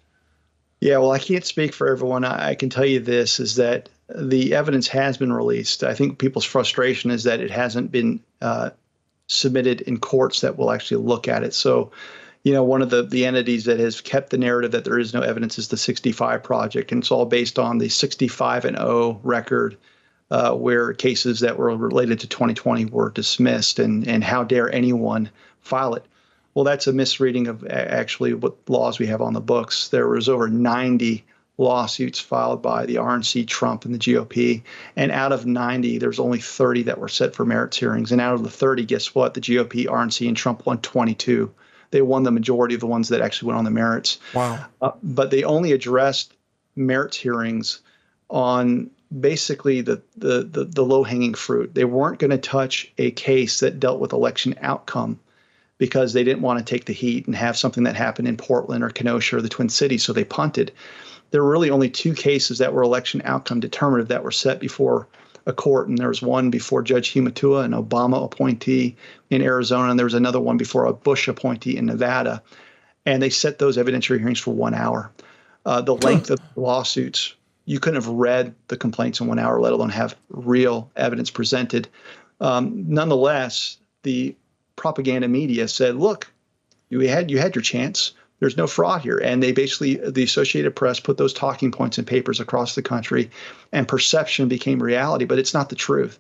Yeah, well, I can't speak for everyone. I can tell you this, is that the evidence has been released. I think people's frustration is that it hasn't been submitted in courts that will actually look at it. So, one of the entities that has kept the narrative that there is no evidence is the 65 Project. And it's all based on the 65 and 0 record where cases that were related to 2020 were dismissed. And how dare anyone file it? Well, that's a misreading of actually what laws we have on the books. There was over 90 lawsuits filed by the RNC, Trump, and the GOP. And out of 90, there's only 30 that were set for merits hearings. And out of the 30, guess what? The GOP, RNC, and Trump won 22. They won the majority of the ones that actually went on the merits. Wow. But they only addressed merits hearings on basically the low-hanging fruit. They weren't going to touch a case that dealt with election outcome, because they didn't want to take the heat and have something that happened in Portland or Kenosha or the Twin Cities, so they punted. There were really only 2 cases that were election outcome determinative that were set before a court, and there was one before Judge Humatua, an Obama appointee in Arizona, and there was another one before a Bush appointee in Nevada, and they set those evidentiary hearings for 1 hour. The length of the lawsuits, you couldn't have read the complaints in 1 hour, let alone have real evidence presented. Nonetheless, the propaganda media said, look, you had your chance. There's no fraud here. And they basically, the Associated Press put those talking points in papers across the country, and perception became reality, but it's not the truth.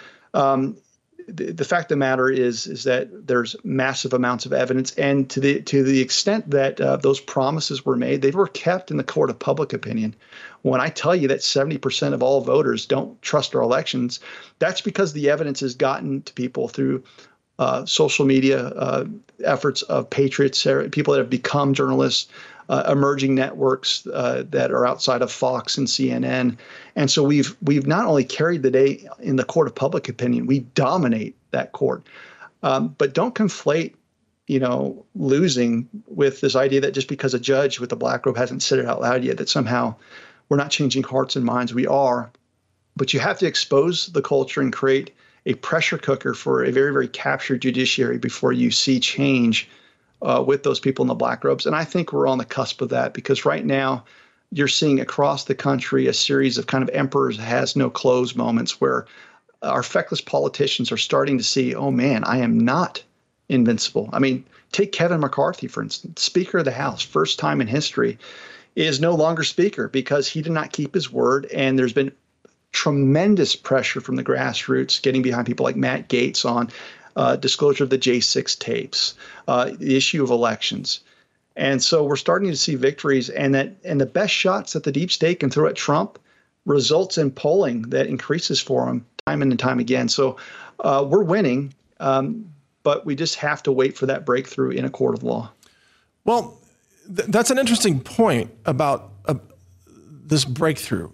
The fact of the matter is that there's massive amounts of evidence, and to the extent that those promises were made, they were kept in the court of public opinion. When I tell you that 70% of all voters don't trust our elections, that's because the evidence has gotten to people through social media efforts of patriots, people that have become journalists, emerging networks that are outside of Fox and CNN. And so we've not only carried the day in the court of public opinion, we dominate that court. But don't conflate, losing with this idea that just because a judge with a black robe hasn't said it out loud yet, that somehow we're not changing hearts and minds. We are. But you have to expose the culture and create a pressure cooker for a very, very captured judiciary before you see change with those people in the black robes. And I think we're on the cusp of that, because right now you're seeing across the country a series of kind of emperors has no clothes moments where our feckless politicians are starting to see, oh man, I am not invincible. I mean, take Kevin McCarthy, for instance, Speaker of the House, first time in history, is no longer Speaker because he did not keep his word. And there's been tremendous pressure from the grassroots, getting behind people like Matt Gaetz on disclosure of the J6 tapes, the issue of elections. And so we're starting to see victories, and the best shots that the deep state can throw at Trump results in polling that increases for him time and time again. So we're winning, but we just have to wait for that breakthrough in a court of law. Well, that's an interesting point about this breakthrough.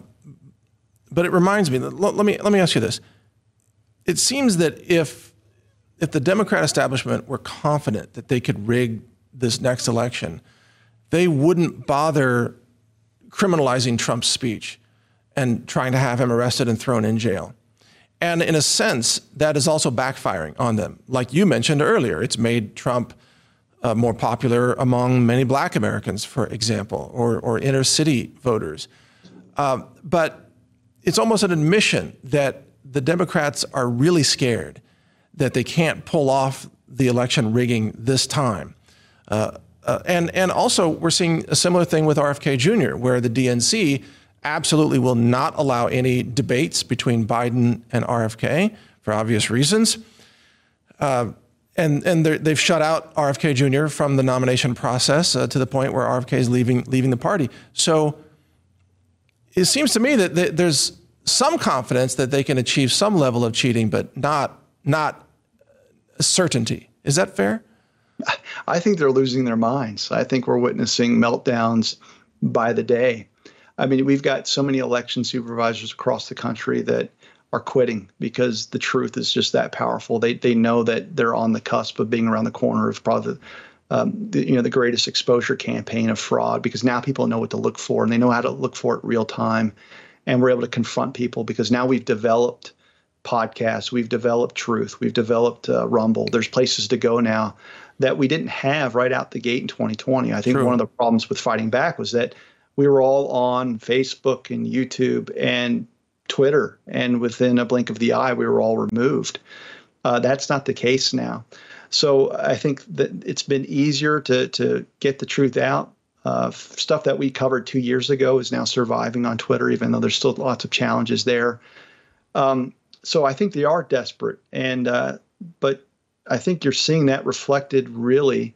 But it reminds me, let me ask you this. It seems that if the Democrat establishment were confident that they could rig this next election, they wouldn't bother criminalizing Trump's speech and trying to have him arrested and thrown in jail. And in a sense, that is also backfiring on them. Like you mentioned earlier, it's made Trump more popular among many Black Americans, for example, or inner city voters. But it's almost an admission that the Democrats are really scared that they can't pull off the election rigging this time. And also, we're seeing a similar thing with RFK Jr., where the DNC absolutely will not allow any debates between Biden and RFK for obvious reasons. And they've shut out RFK Jr. from the nomination process to the point where RFK is leaving the party. So it seems to me that there's some confidence that they can achieve some level of cheating, but not certainty. Is that fair? I think they're losing their minds. I think we're witnessing meltdowns by the day. I mean, we've got so many election supervisors across the country that are quitting because the truth is just that powerful. They know that they're on the cusp of being around the corner of probably the greatest exposure campaign of fraud, because now people know what to look for and they know how to look for it real time. And we're able to confront people because now we've developed podcasts, we've developed Truth, we've developed Rumble. There's places to go now that we didn't have right out the gate in 2020. I think One of the problems with fighting back was that we were all on Facebook and YouTube and Twitter, and within a blink of the eye, we were all removed. That's not the case now. So I think that it's been easier to get the truth out. Stuff that we covered 2 years ago is now surviving on Twitter, even though there's still lots of challenges there. So I think they are desperate, but I think you're seeing that reflected really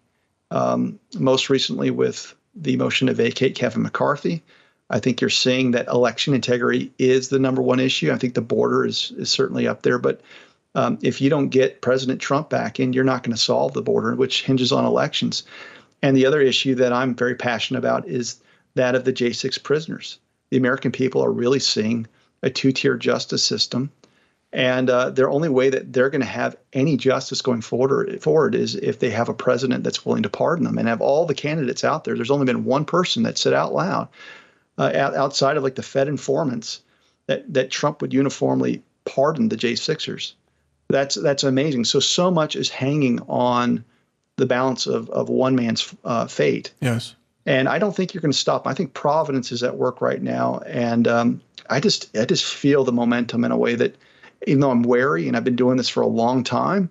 most recently with the motion to vacate Kevin McCarthy. I think you're seeing that election integrity is the number one issue. I think the border is certainly up there. But if you don't get President Trump back in, you're not going to solve the border, which hinges on elections. And the other issue that I'm very passionate about is that of the J6 prisoners. The American people are really seeing a two-tier justice system. And their only way that they're going to have any justice going forward is if they have a president that's willing to pardon them. And have all the candidates out there, there's only been one person that said out loud, outside of like the Fed informants, that Trump would uniformly pardon the J6ers. That's amazing. So much is hanging on the balance of one man's fate. Yes. And I don't think you're going to stop. I think Providence is at work right now. And I just feel the momentum in a way that, even though I'm wary and I've been doing this for a long time,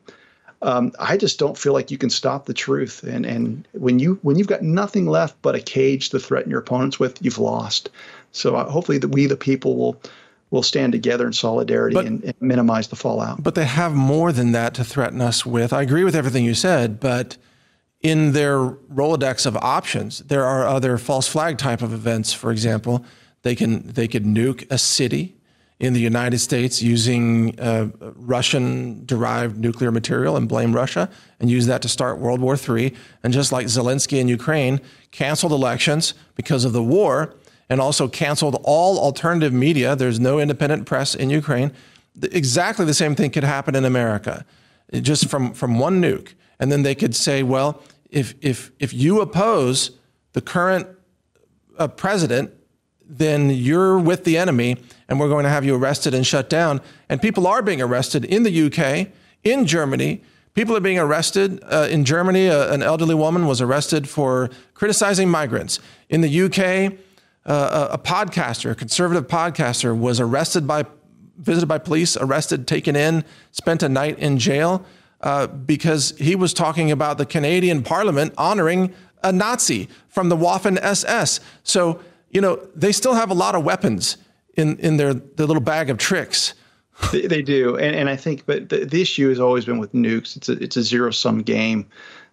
I just don't feel like you can stop the truth. And when you've got nothing left but a cage to threaten your opponents with, you've lost. So hopefully we, the people, will stand together in solidarity and minimize the fallout. But they have more than that to threaten us with. I agree with everything you said, but in their Rolodex of options, there are other false flag type of events. For example, they could nuke a city in the United States using Russian-derived nuclear material and blame Russia and use that to start World War III. And just like Zelensky in Ukraine canceled elections because of the war and also canceled all alternative media, there's no independent press in Ukraine, exactly the same thing could happen in America, just from one nuke. And then they could say, well, if you oppose the current president, then you're with the enemy and we're going to have you arrested and shut down. And people are being arrested in the UK, in Germany. People are being arrested in Germany. An elderly woman was arrested for criticizing migrants. In the UK, a podcaster, a conservative podcaster, was visited by police, arrested, taken in, spent a night in jail because he was talking about the Canadian Parliament honoring a Nazi from the Waffen SS. So, they still have a lot of weapons in their little bag of tricks. They do. And I think, but the issue has always been with nukes. It's a zero-sum game.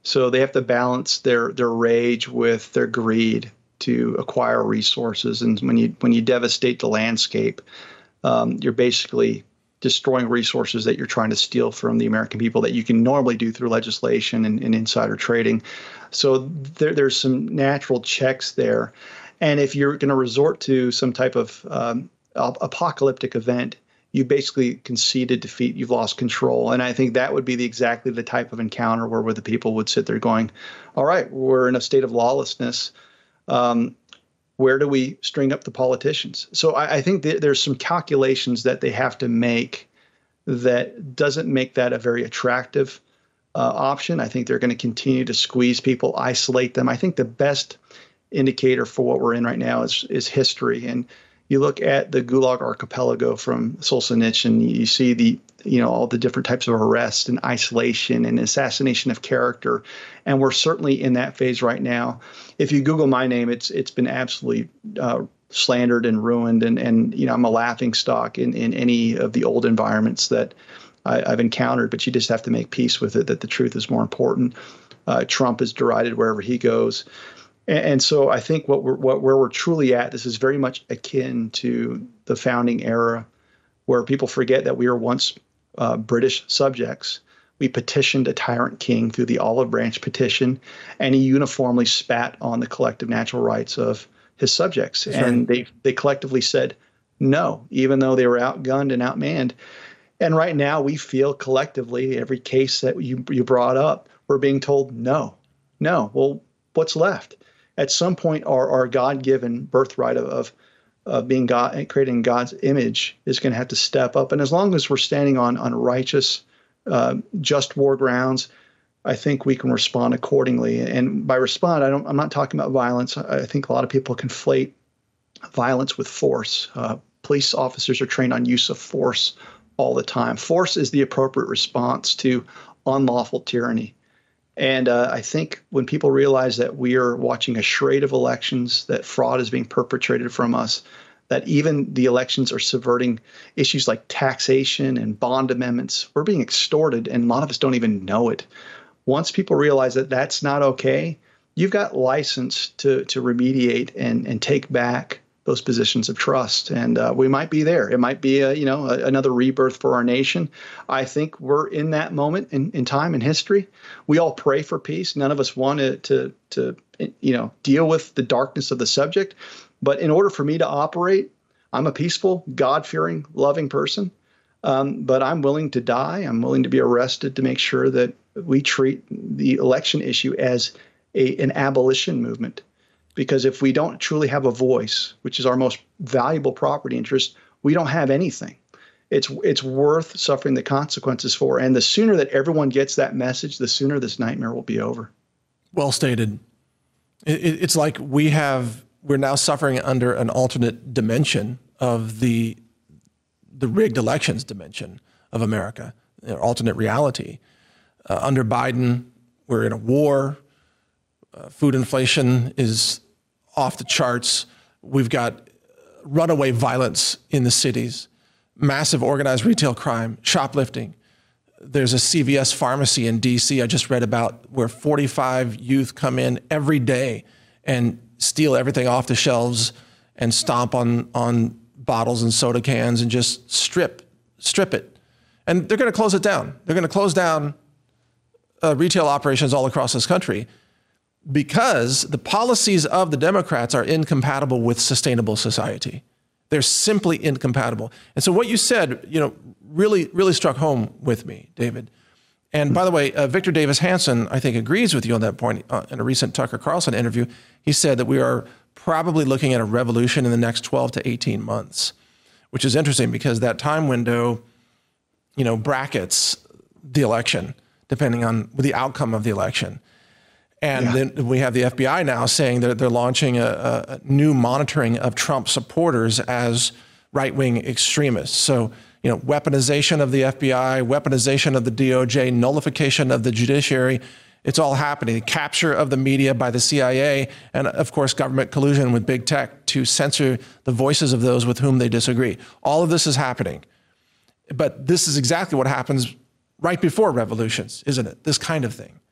So they have to balance their rage with their greed to acquire resources. And when you devastate the landscape, you're basically destroying resources that you're trying to steal from the American people that you can normally do through legislation and insider trading. So there's some natural checks there. And if you're going to resort to some type of apocalyptic event, you basically conceded defeat. You've lost control. And I think that would be exactly the type of encounter where the people would sit there going, all right, we're in a state of lawlessness. Where do we string up the politicians? So I think there's some calculations that they have to make that doesn't make that a very attractive option. I think they're going to continue to squeeze people, isolate them. I think the best indicator for what we're in right now is history. And you look at the Gulag Archipelago from Solzhenitsyn, you see all the different types of arrests and isolation and assassination of character. And we're certainly in that phase right now. If you Google my name, it's been absolutely slandered and ruined. And I'm a laughing stock in any of the old environments that I've encountered. But you just have to make peace with it, that the truth is more important. Trump is derided wherever he goes. And so I think where we're truly at, this is very much akin to the founding era, where people forget that we were once British subjects. We petitioned a tyrant king through the Olive Branch petition, and he uniformly spat on the collective natural rights of his subjects. That's and right. They collectively said no, even though they were outgunned and outmanned. And right now we feel collectively, every case that you brought up, we're being told no. Well, what's left? At some point, our God-given birthright of being God and creating God's image is going to have to step up. And as long as we're standing on righteous, just war grounds, I think we can respond accordingly. And by respond, I'm not talking about violence. I think a lot of people conflate violence with force. Police officers are trained on use of force all the time. Force is the appropriate response to unlawful tyranny. And I think when people realize that we are watching a charade of elections, that fraud is being perpetrated from us, that even the elections are subverting issues like taxation and bond amendments, we're being extorted, and a lot of us don't even know it. Once people realize that that's not okay, you've got license to remediate and take back those positions of trust. And we might be there. It might be another rebirth for our nation. I think we're in that moment in time in history. We all pray for peace. None of us want to deal with the darkness of the subject. But in order for me to operate, I'm a peaceful, God-fearing, loving person. But I'm willing to die. I'm willing to be arrested to make sure that we treat the election issue as an abolition movement. Because if we don't truly have a voice, which is our most valuable property interest, we don't have anything. It's worth suffering the consequences for. And the sooner that everyone gets that message, the sooner this nightmare will be over. Well stated. It's like we're now suffering under an alternate dimension of the rigged elections dimension of America, alternate reality. Under Biden, we're in a war. Food inflation is off the charts. We've got runaway violence in the cities, massive organized retail crime, shoplifting. There's a CVS pharmacy in DC I just read about where 45 youth come in every day and steal everything off the shelves and stomp on bottles and soda cans and just strip it. And they're going to close it down. They're going to close down retail operations all across this country, because the policies of the Democrats are incompatible with sustainable society. They're simply incompatible. And so what you said, really, really struck home with me, David. And by the way, Victor Davis Hanson, I think, agrees with you on that point. In a recent Tucker Carlson interview, he said that we are probably looking at a revolution in the next 12 to 18 months, which is interesting because that time window, brackets the election, depending on the outcome of the election. And then we have the FBI now saying that they're launching a new monitoring of Trump supporters as right-wing extremists. So, weaponization of the FBI, weaponization of the DOJ, nullification of the judiciary, it's all happening. Capture of the media by the CIA, and of course, government collusion with big tech to censor the voices of those with whom they disagree. All of this is happening. But this is exactly what happens right before revolutions, isn't it? This kind of thing.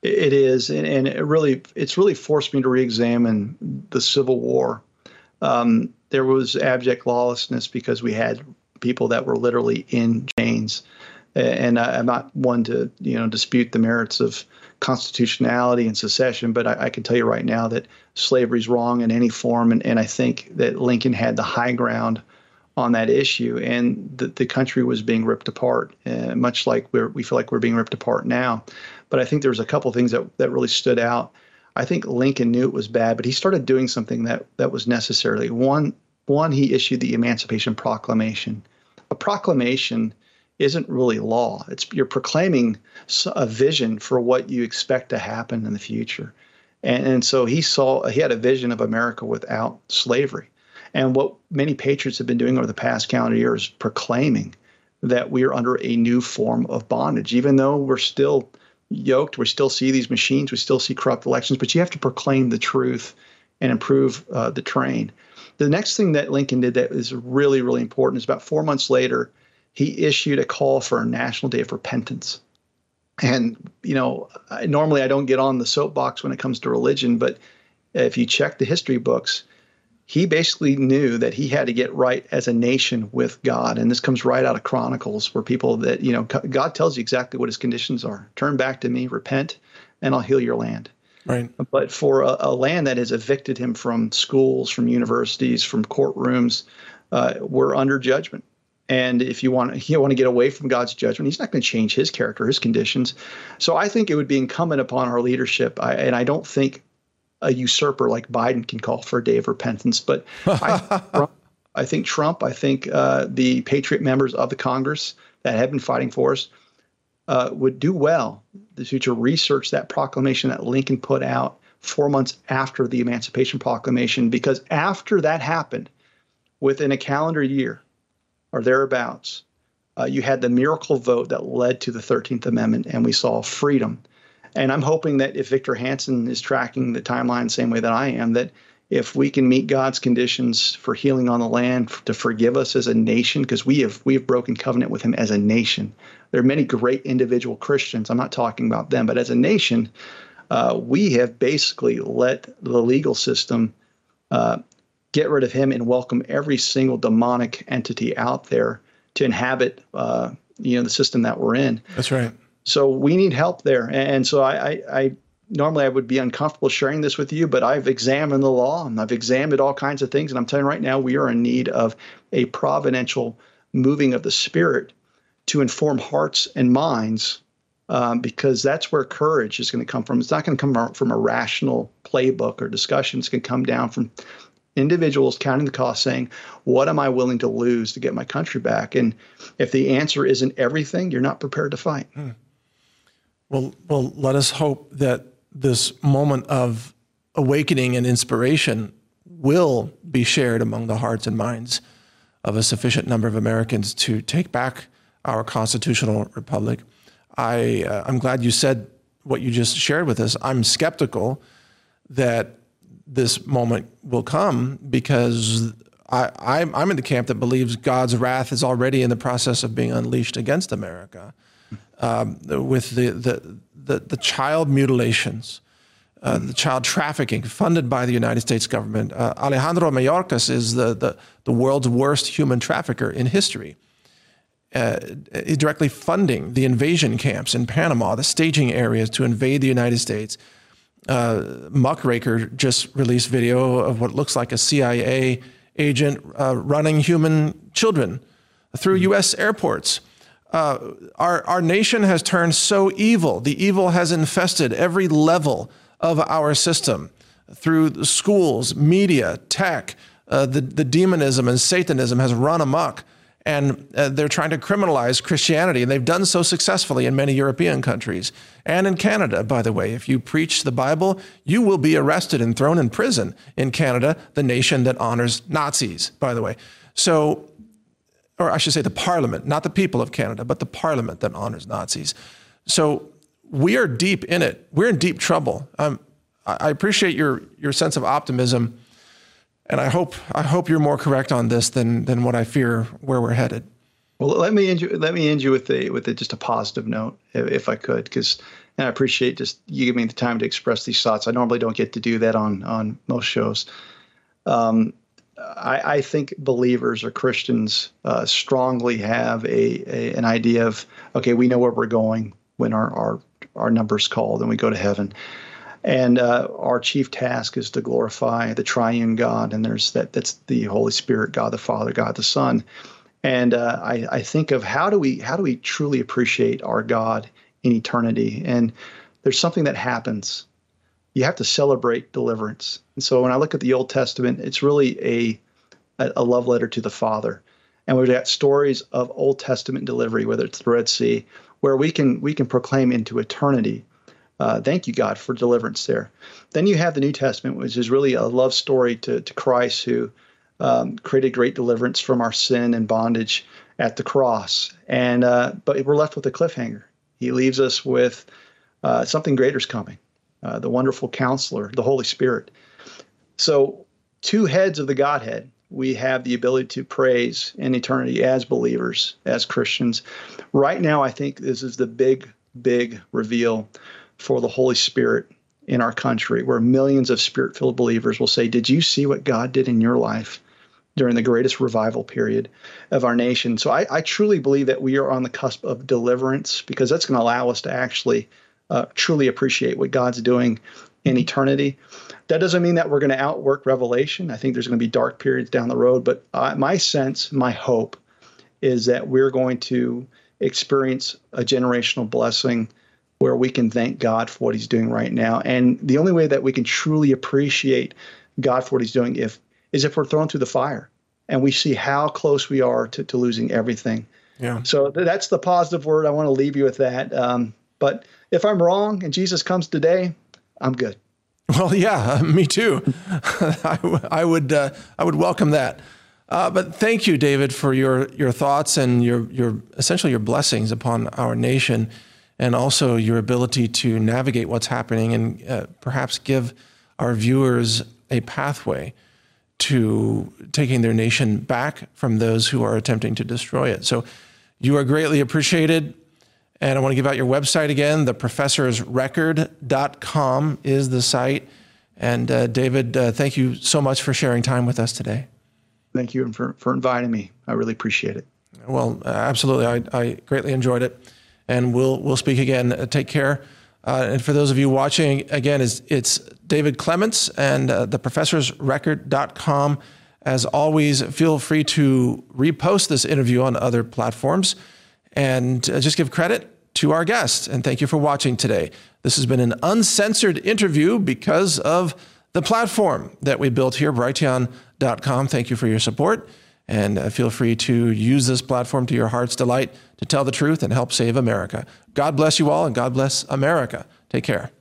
It is, and it's really forced me to reexamine the Civil War. There was abject lawlessness because we had people that were literally in chains. And I'm not one to dispute the merits of constitutionality and secession, but I can tell you right now that slavery is wrong in any form, and I think that Lincoln had the high ground on that issue, and the country was being ripped apart, much like we feel like we're being ripped apart now. But I think there's a couple things that really stood out. I think Lincoln knew it was bad, but he started doing something that was necessary. One, he issued the Emancipation Proclamation. A proclamation isn't really law. You're proclaiming a vision for what you expect to happen in the future. And so he had a vision of America without slavery. And what many patriots have been doing over the past calendar year is proclaiming that we are under a new form of bondage, even though we're still yoked, we still see these machines, we still see corrupt elections, but you have to proclaim the truth and improve the terrain. The next thing that Lincoln did that is really, really important is about 4 months later, he issued a call for a national day of repentance. And, normally I don't get on the soapbox when it comes to religion, but if you check the history books, he basically knew that he had to get right as a nation with God. And this comes right out of Chronicles, where people that, God tells you exactly what his conditions are. Turn back to me, repent, and I'll heal your land. Right. But for a land that has evicted him from schools, from universities, from courtrooms, we're under judgment. And if you want to get away from God's judgment, he's not going to change his character, his conditions. So I think it would be incumbent upon our leadership. And I don't think a usurper like Biden can call for a day of repentance. But I think Trump, the patriot members of the Congress that have been fighting for us would do well to research that proclamation that Lincoln put out 4 months after the Emancipation Proclamation, because after that happened, within a calendar year or thereabouts, you had the miracle vote that led to the 13th Amendment, and we saw freedom. And I'm hoping that if Victor Hansen is tracking the timeline the same way that I am, that if we can meet God's conditions for healing on the land, to forgive us as a nation, because we have broken covenant with him as a nation. There are many great individual Christians. I'm not talking about them, but as a nation, we have basically let the legal system get rid of him and welcome every single demonic entity out there to inhabit, the system that we're in. That's right. So we need help there. And so I normally I would be uncomfortable sharing this with you, but I've examined the law and I've examined all kinds of things. And I'm telling you right now, we are in need of a providential moving of the Spirit to inform hearts and minds, because that's where courage is going to come from. It's not going to come from a rational playbook or discussion. It's going to come down from individuals counting the cost, saying, what am I willing to lose to get my country back? And if the answer isn't everything, you're not prepared to fight. Well, let us hope that this moment of awakening and inspiration will be shared among the hearts and minds of a sufficient number of Americans to take back our constitutional republic. I'm glad you said what you just shared with us. I'm skeptical that this moment will come, because I'm in the camp that believes God's wrath is already in the process of being unleashed against America, with the child mutilations, the child trafficking funded by the United States government. Alejandro Mayorkas is the world's worst human trafficker in history, directly funding the invasion camps in Panama, the staging areas to invade the United States. Muckraker just released video of what looks like a CIA agent running human children through U.S. airports. Our nation has turned so evil. The evil has infested every level of our system through the schools, media, tech. The demonism and Satanism has run amok. And they're trying to criminalize Christianity, and they've done so successfully in many European countries. And in Canada, by the way, if you preach the Bible, you will be arrested and thrown in prison in Canada, the nation that honors Nazis, by the way. So, or I should say the parliament, not the people of Canada, but the parliament that honors Nazis. So we are deep in it. We're in deep trouble. I appreciate your sense of optimism. And I hope you're more correct on this than what I fear where we're headed. Well, let me end you with just a positive note, if I could, and I appreciate just you giving me the time to express these thoughts. I normally don't get to do that on most shows. I think believers or Christians strongly have an idea of, okay, we know where we're going when our number's called and we go to heaven. And our chief task is to glorify the triune God, and that's the Holy Spirit, God the Father, God the Son. And I think of how do we truly appreciate our God in eternity? And there's something that happens. You have to celebrate deliverance. And so when I look at the Old Testament, it's really a love letter to the Father. And we've got stories of Old Testament delivery, whether it's the Red Sea, where we can proclaim into eternity. Thank you, God, for deliverance there. Then you have the New Testament, which is really a love story to Christ, who created great deliverance from our sin and bondage at the cross. And but we're left with a cliffhanger. He leaves us with something greater is coming, the wonderful Counselor, the Holy Spirit. So two heads of the Godhead. We have the ability to praise in eternity as believers, as Christians. Right now, I think this is the big reveal for the Holy Spirit in our country, where millions of Spirit-filled believers will say, did you see what God did in your life during the greatest revival period of our nation? So I truly believe that we are on the cusp of deliverance, because that's going to allow us to actually truly appreciate what God's doing in eternity. That doesn't mean that we're going to outwork Revelation. I think there's going to be dark periods down the road, but my sense, my hope is that we're going to experience a generational blessing where we can thank God for what he's doing right now. And the only way that we can truly appreciate God for what he's doing is if we're thrown through the fire and we see how close we are to losing everything. Yeah. So that's the positive word. I want to leave you with that. But if I'm wrong and Jesus comes today, I'm good. Well, yeah, me too. I would welcome that. But thank you, David, for your thoughts and your essentially your blessings upon our nation, and also your ability to navigate what's happening and perhaps give our viewers a pathway to taking their nation back from those who are attempting to destroy it. So you are greatly appreciated. And I want to give out your website again. theprofessorsrecord.com is the site. And David, thank you so much for sharing time with us today. Thank you for inviting me. I really appreciate it. Well, absolutely. I greatly enjoyed it. And we'll speak again. Take care. And for those of you watching, again, it's David Clements and theprofessorsrecord.com. As always, feel free to repost this interview on other platforms. And just give credit to our guests. And thank you for watching today. This has been an uncensored interview because of the platform that we built here, Brighteon.com. Thank you for your support. And feel free to use this platform to your heart's delight to tell the truth and help save America. God bless you all, and God bless America. Take care.